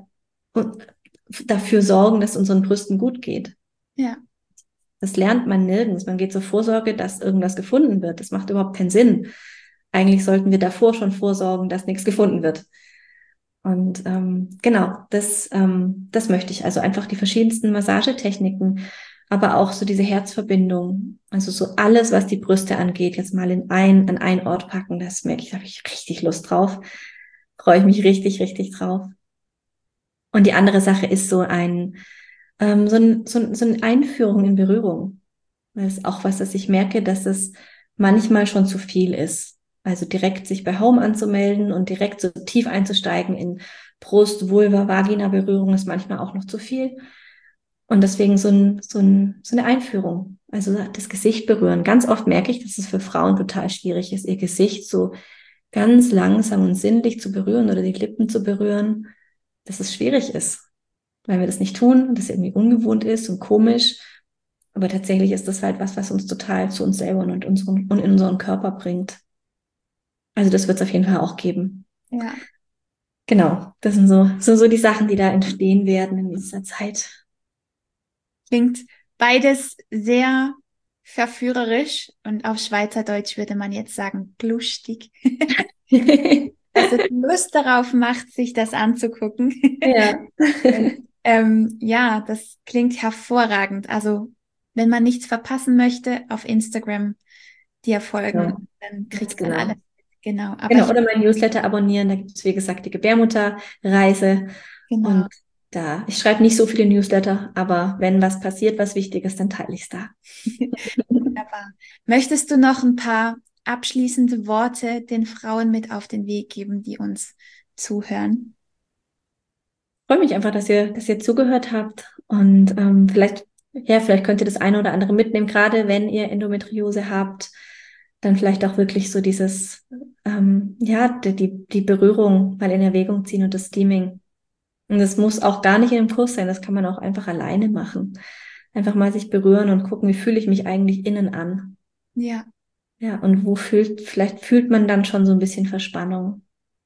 dafür sorgen, dass unseren Brüsten gut geht. Ja. Das lernt man nirgends. Man geht zur Vorsorge, dass irgendwas gefunden wird. Das macht überhaupt keinen Sinn. Eigentlich sollten wir davor schon vorsorgen, dass nichts gefunden wird. Und ähm, genau, das, ähm, das möchte ich. Also einfach die verschiedensten Massagetechniken, aber auch so diese Herzverbindung. Also so alles, was die Brüste angeht, jetzt mal in ein, an einen Ort packen. Das merke ich, da habe ich richtig Lust drauf. Freue ich mich richtig, richtig drauf. Und die andere Sache ist so ein, ähm, so, ein, so, so eine Einführung in Berührung. Das ist auch was, dass ich merke, dass es manchmal schon zu viel ist. Also direkt sich bei Home anzumelden und direkt so tief einzusteigen in Brust, Vulva, Vagina-Berührung ist manchmal auch noch zu viel. Und deswegen so, ein, so, ein, so eine Einführung, also das Gesicht berühren. Ganz oft merke ich, dass es für Frauen total schwierig ist, ihr Gesicht so ganz langsam und sinnlich zu berühren oder die Lippen zu berühren, dass es schwierig ist, weil wir das nicht tun, das irgendwie ungewohnt ist und komisch. Aber tatsächlich ist das halt was, was uns total zu uns selber und, unseren, und in unseren Körper bringt. Also das wird es auf jeden Fall auch geben. Ja. Genau, das sind so, so, so die Sachen, die da entstehen werden in dieser Zeit. Klingt beides sehr verführerisch und auf Schweizerdeutsch würde man jetzt sagen, lustig. Dass es Lust darauf macht, sich das anzugucken. Ja. Und, ähm, ja, das klingt hervorragend. Also, wenn man nichts verpassen möchte, auf Instagram dir folgen, Ja, dann ganz kriegt man genau. alles. Genau. Aber Genau, ich, oder mein Newsletter abonnieren, da gibt es, wie gesagt, die Gebärmutterreise. genau. Und da, ich schreibe nicht so viele Newsletter, aber wenn was passiert, was Wichtiges, dann teile ich es da. Wunderbar. Möchtest du noch ein paar abschließende Worte den Frauen mit auf den Weg geben, die uns zuhören? Ich freue mich einfach, dass ihr, dass ihr zugehört habt und ähm, vielleicht, ja, vielleicht könnt ihr das eine oder andere mitnehmen, gerade wenn ihr Endometriose habt, dann vielleicht auch wirklich so dieses, ähm, ja, die, die, die Berührung mal in Erwägung ziehen und das Steaming. Und das muss auch gar nicht in einem Kurs sein, das kann man auch einfach alleine machen. Einfach mal sich berühren und gucken, wie fühle ich mich eigentlich innen an. Ja, Ja, und wo fühlt, vielleicht fühlt man dann schon so ein bisschen Verspannung.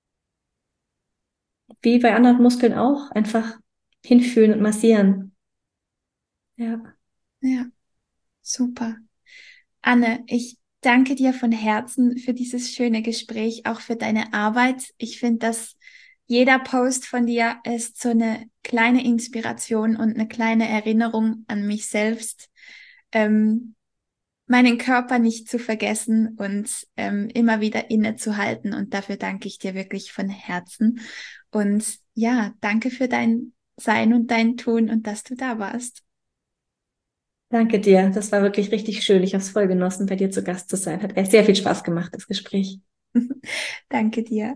Wie bei anderen Muskeln auch, einfach hinfühlen und massieren. Ja. ja, super. Anne, ich danke dir von Herzen für dieses schöne Gespräch, auch für deine Arbeit. Ich finde, dass jeder Post von dir ist so eine kleine Inspiration und eine kleine Erinnerung an mich selbst, ähm, meinen Körper nicht zu vergessen und ähm, immer wieder innezuhalten. Und dafür danke ich dir wirklich von Herzen. Und ja, danke für dein Sein und dein Tun und dass du da warst. Danke dir. Das war wirklich richtig schön. Ich habe es voll genossen, bei dir zu Gast zu sein. Hat echt sehr viel Spaß gemacht, das Gespräch. Danke dir.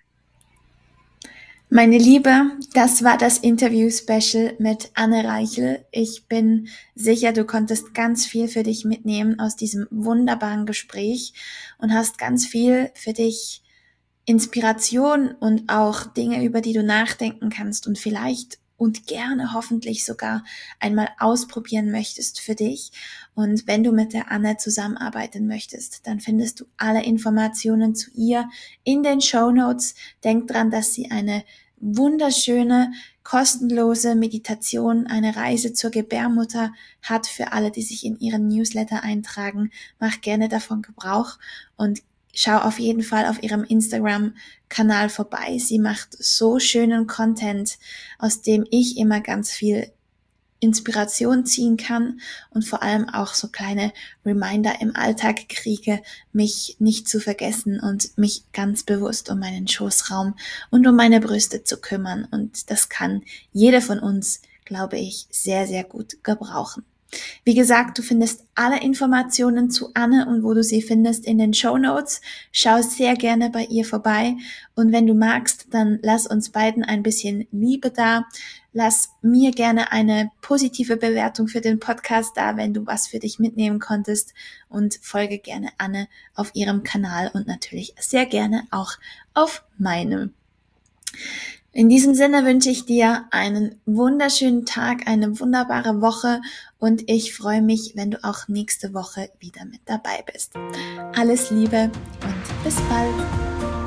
Meine Liebe, das war das Interview-Special mit Anne Reichel. Ich bin sicher, du konntest ganz viel für dich mitnehmen aus diesem wunderbaren Gespräch und hast ganz viel für dich Inspiration und auch Dinge, über die du nachdenken kannst und vielleicht und gerne hoffentlich sogar einmal ausprobieren möchtest für dich. Und wenn du mit der Anne zusammenarbeiten möchtest, dann findest du alle Informationen zu ihr in den Shownotes. Denk dran, dass sie eine wunderschöne, kostenlose Meditation, eine Reise zur Gebärmutter hat für alle, die sich in ihren Newsletter eintragen. Mach gerne davon Gebrauch und schau auf jeden Fall auf ihrem Instagram-Kanal vorbei. Sie macht so schönen Content, aus dem ich immer ganz viel Inspiration ziehen kann und vor allem auch so kleine Reminder im Alltag kriege, mich nicht zu vergessen und mich ganz bewusst um meinen Schoßraum und um meine Brüste zu kümmern. Und das kann jeder von uns, glaube ich, sehr, sehr gut gebrauchen. Wie gesagt, du findest alle Informationen zu Anne und wo du sie findest in den Shownotes. Schau sehr gerne bei ihr vorbei und wenn du magst, dann lass uns beiden ein bisschen Liebe da. Lass mir gerne eine positive Bewertung für den Podcast da, wenn du was für dich mitnehmen konntest und folge gerne Anne auf ihrem Kanal und natürlich sehr gerne auch auf meinem. In diesem Sinne wünsche ich dir einen wunderschönen Tag, eine wunderbare Woche und ich freue mich, wenn du auch nächste Woche wieder mit dabei bist. Alles Liebe und bis bald!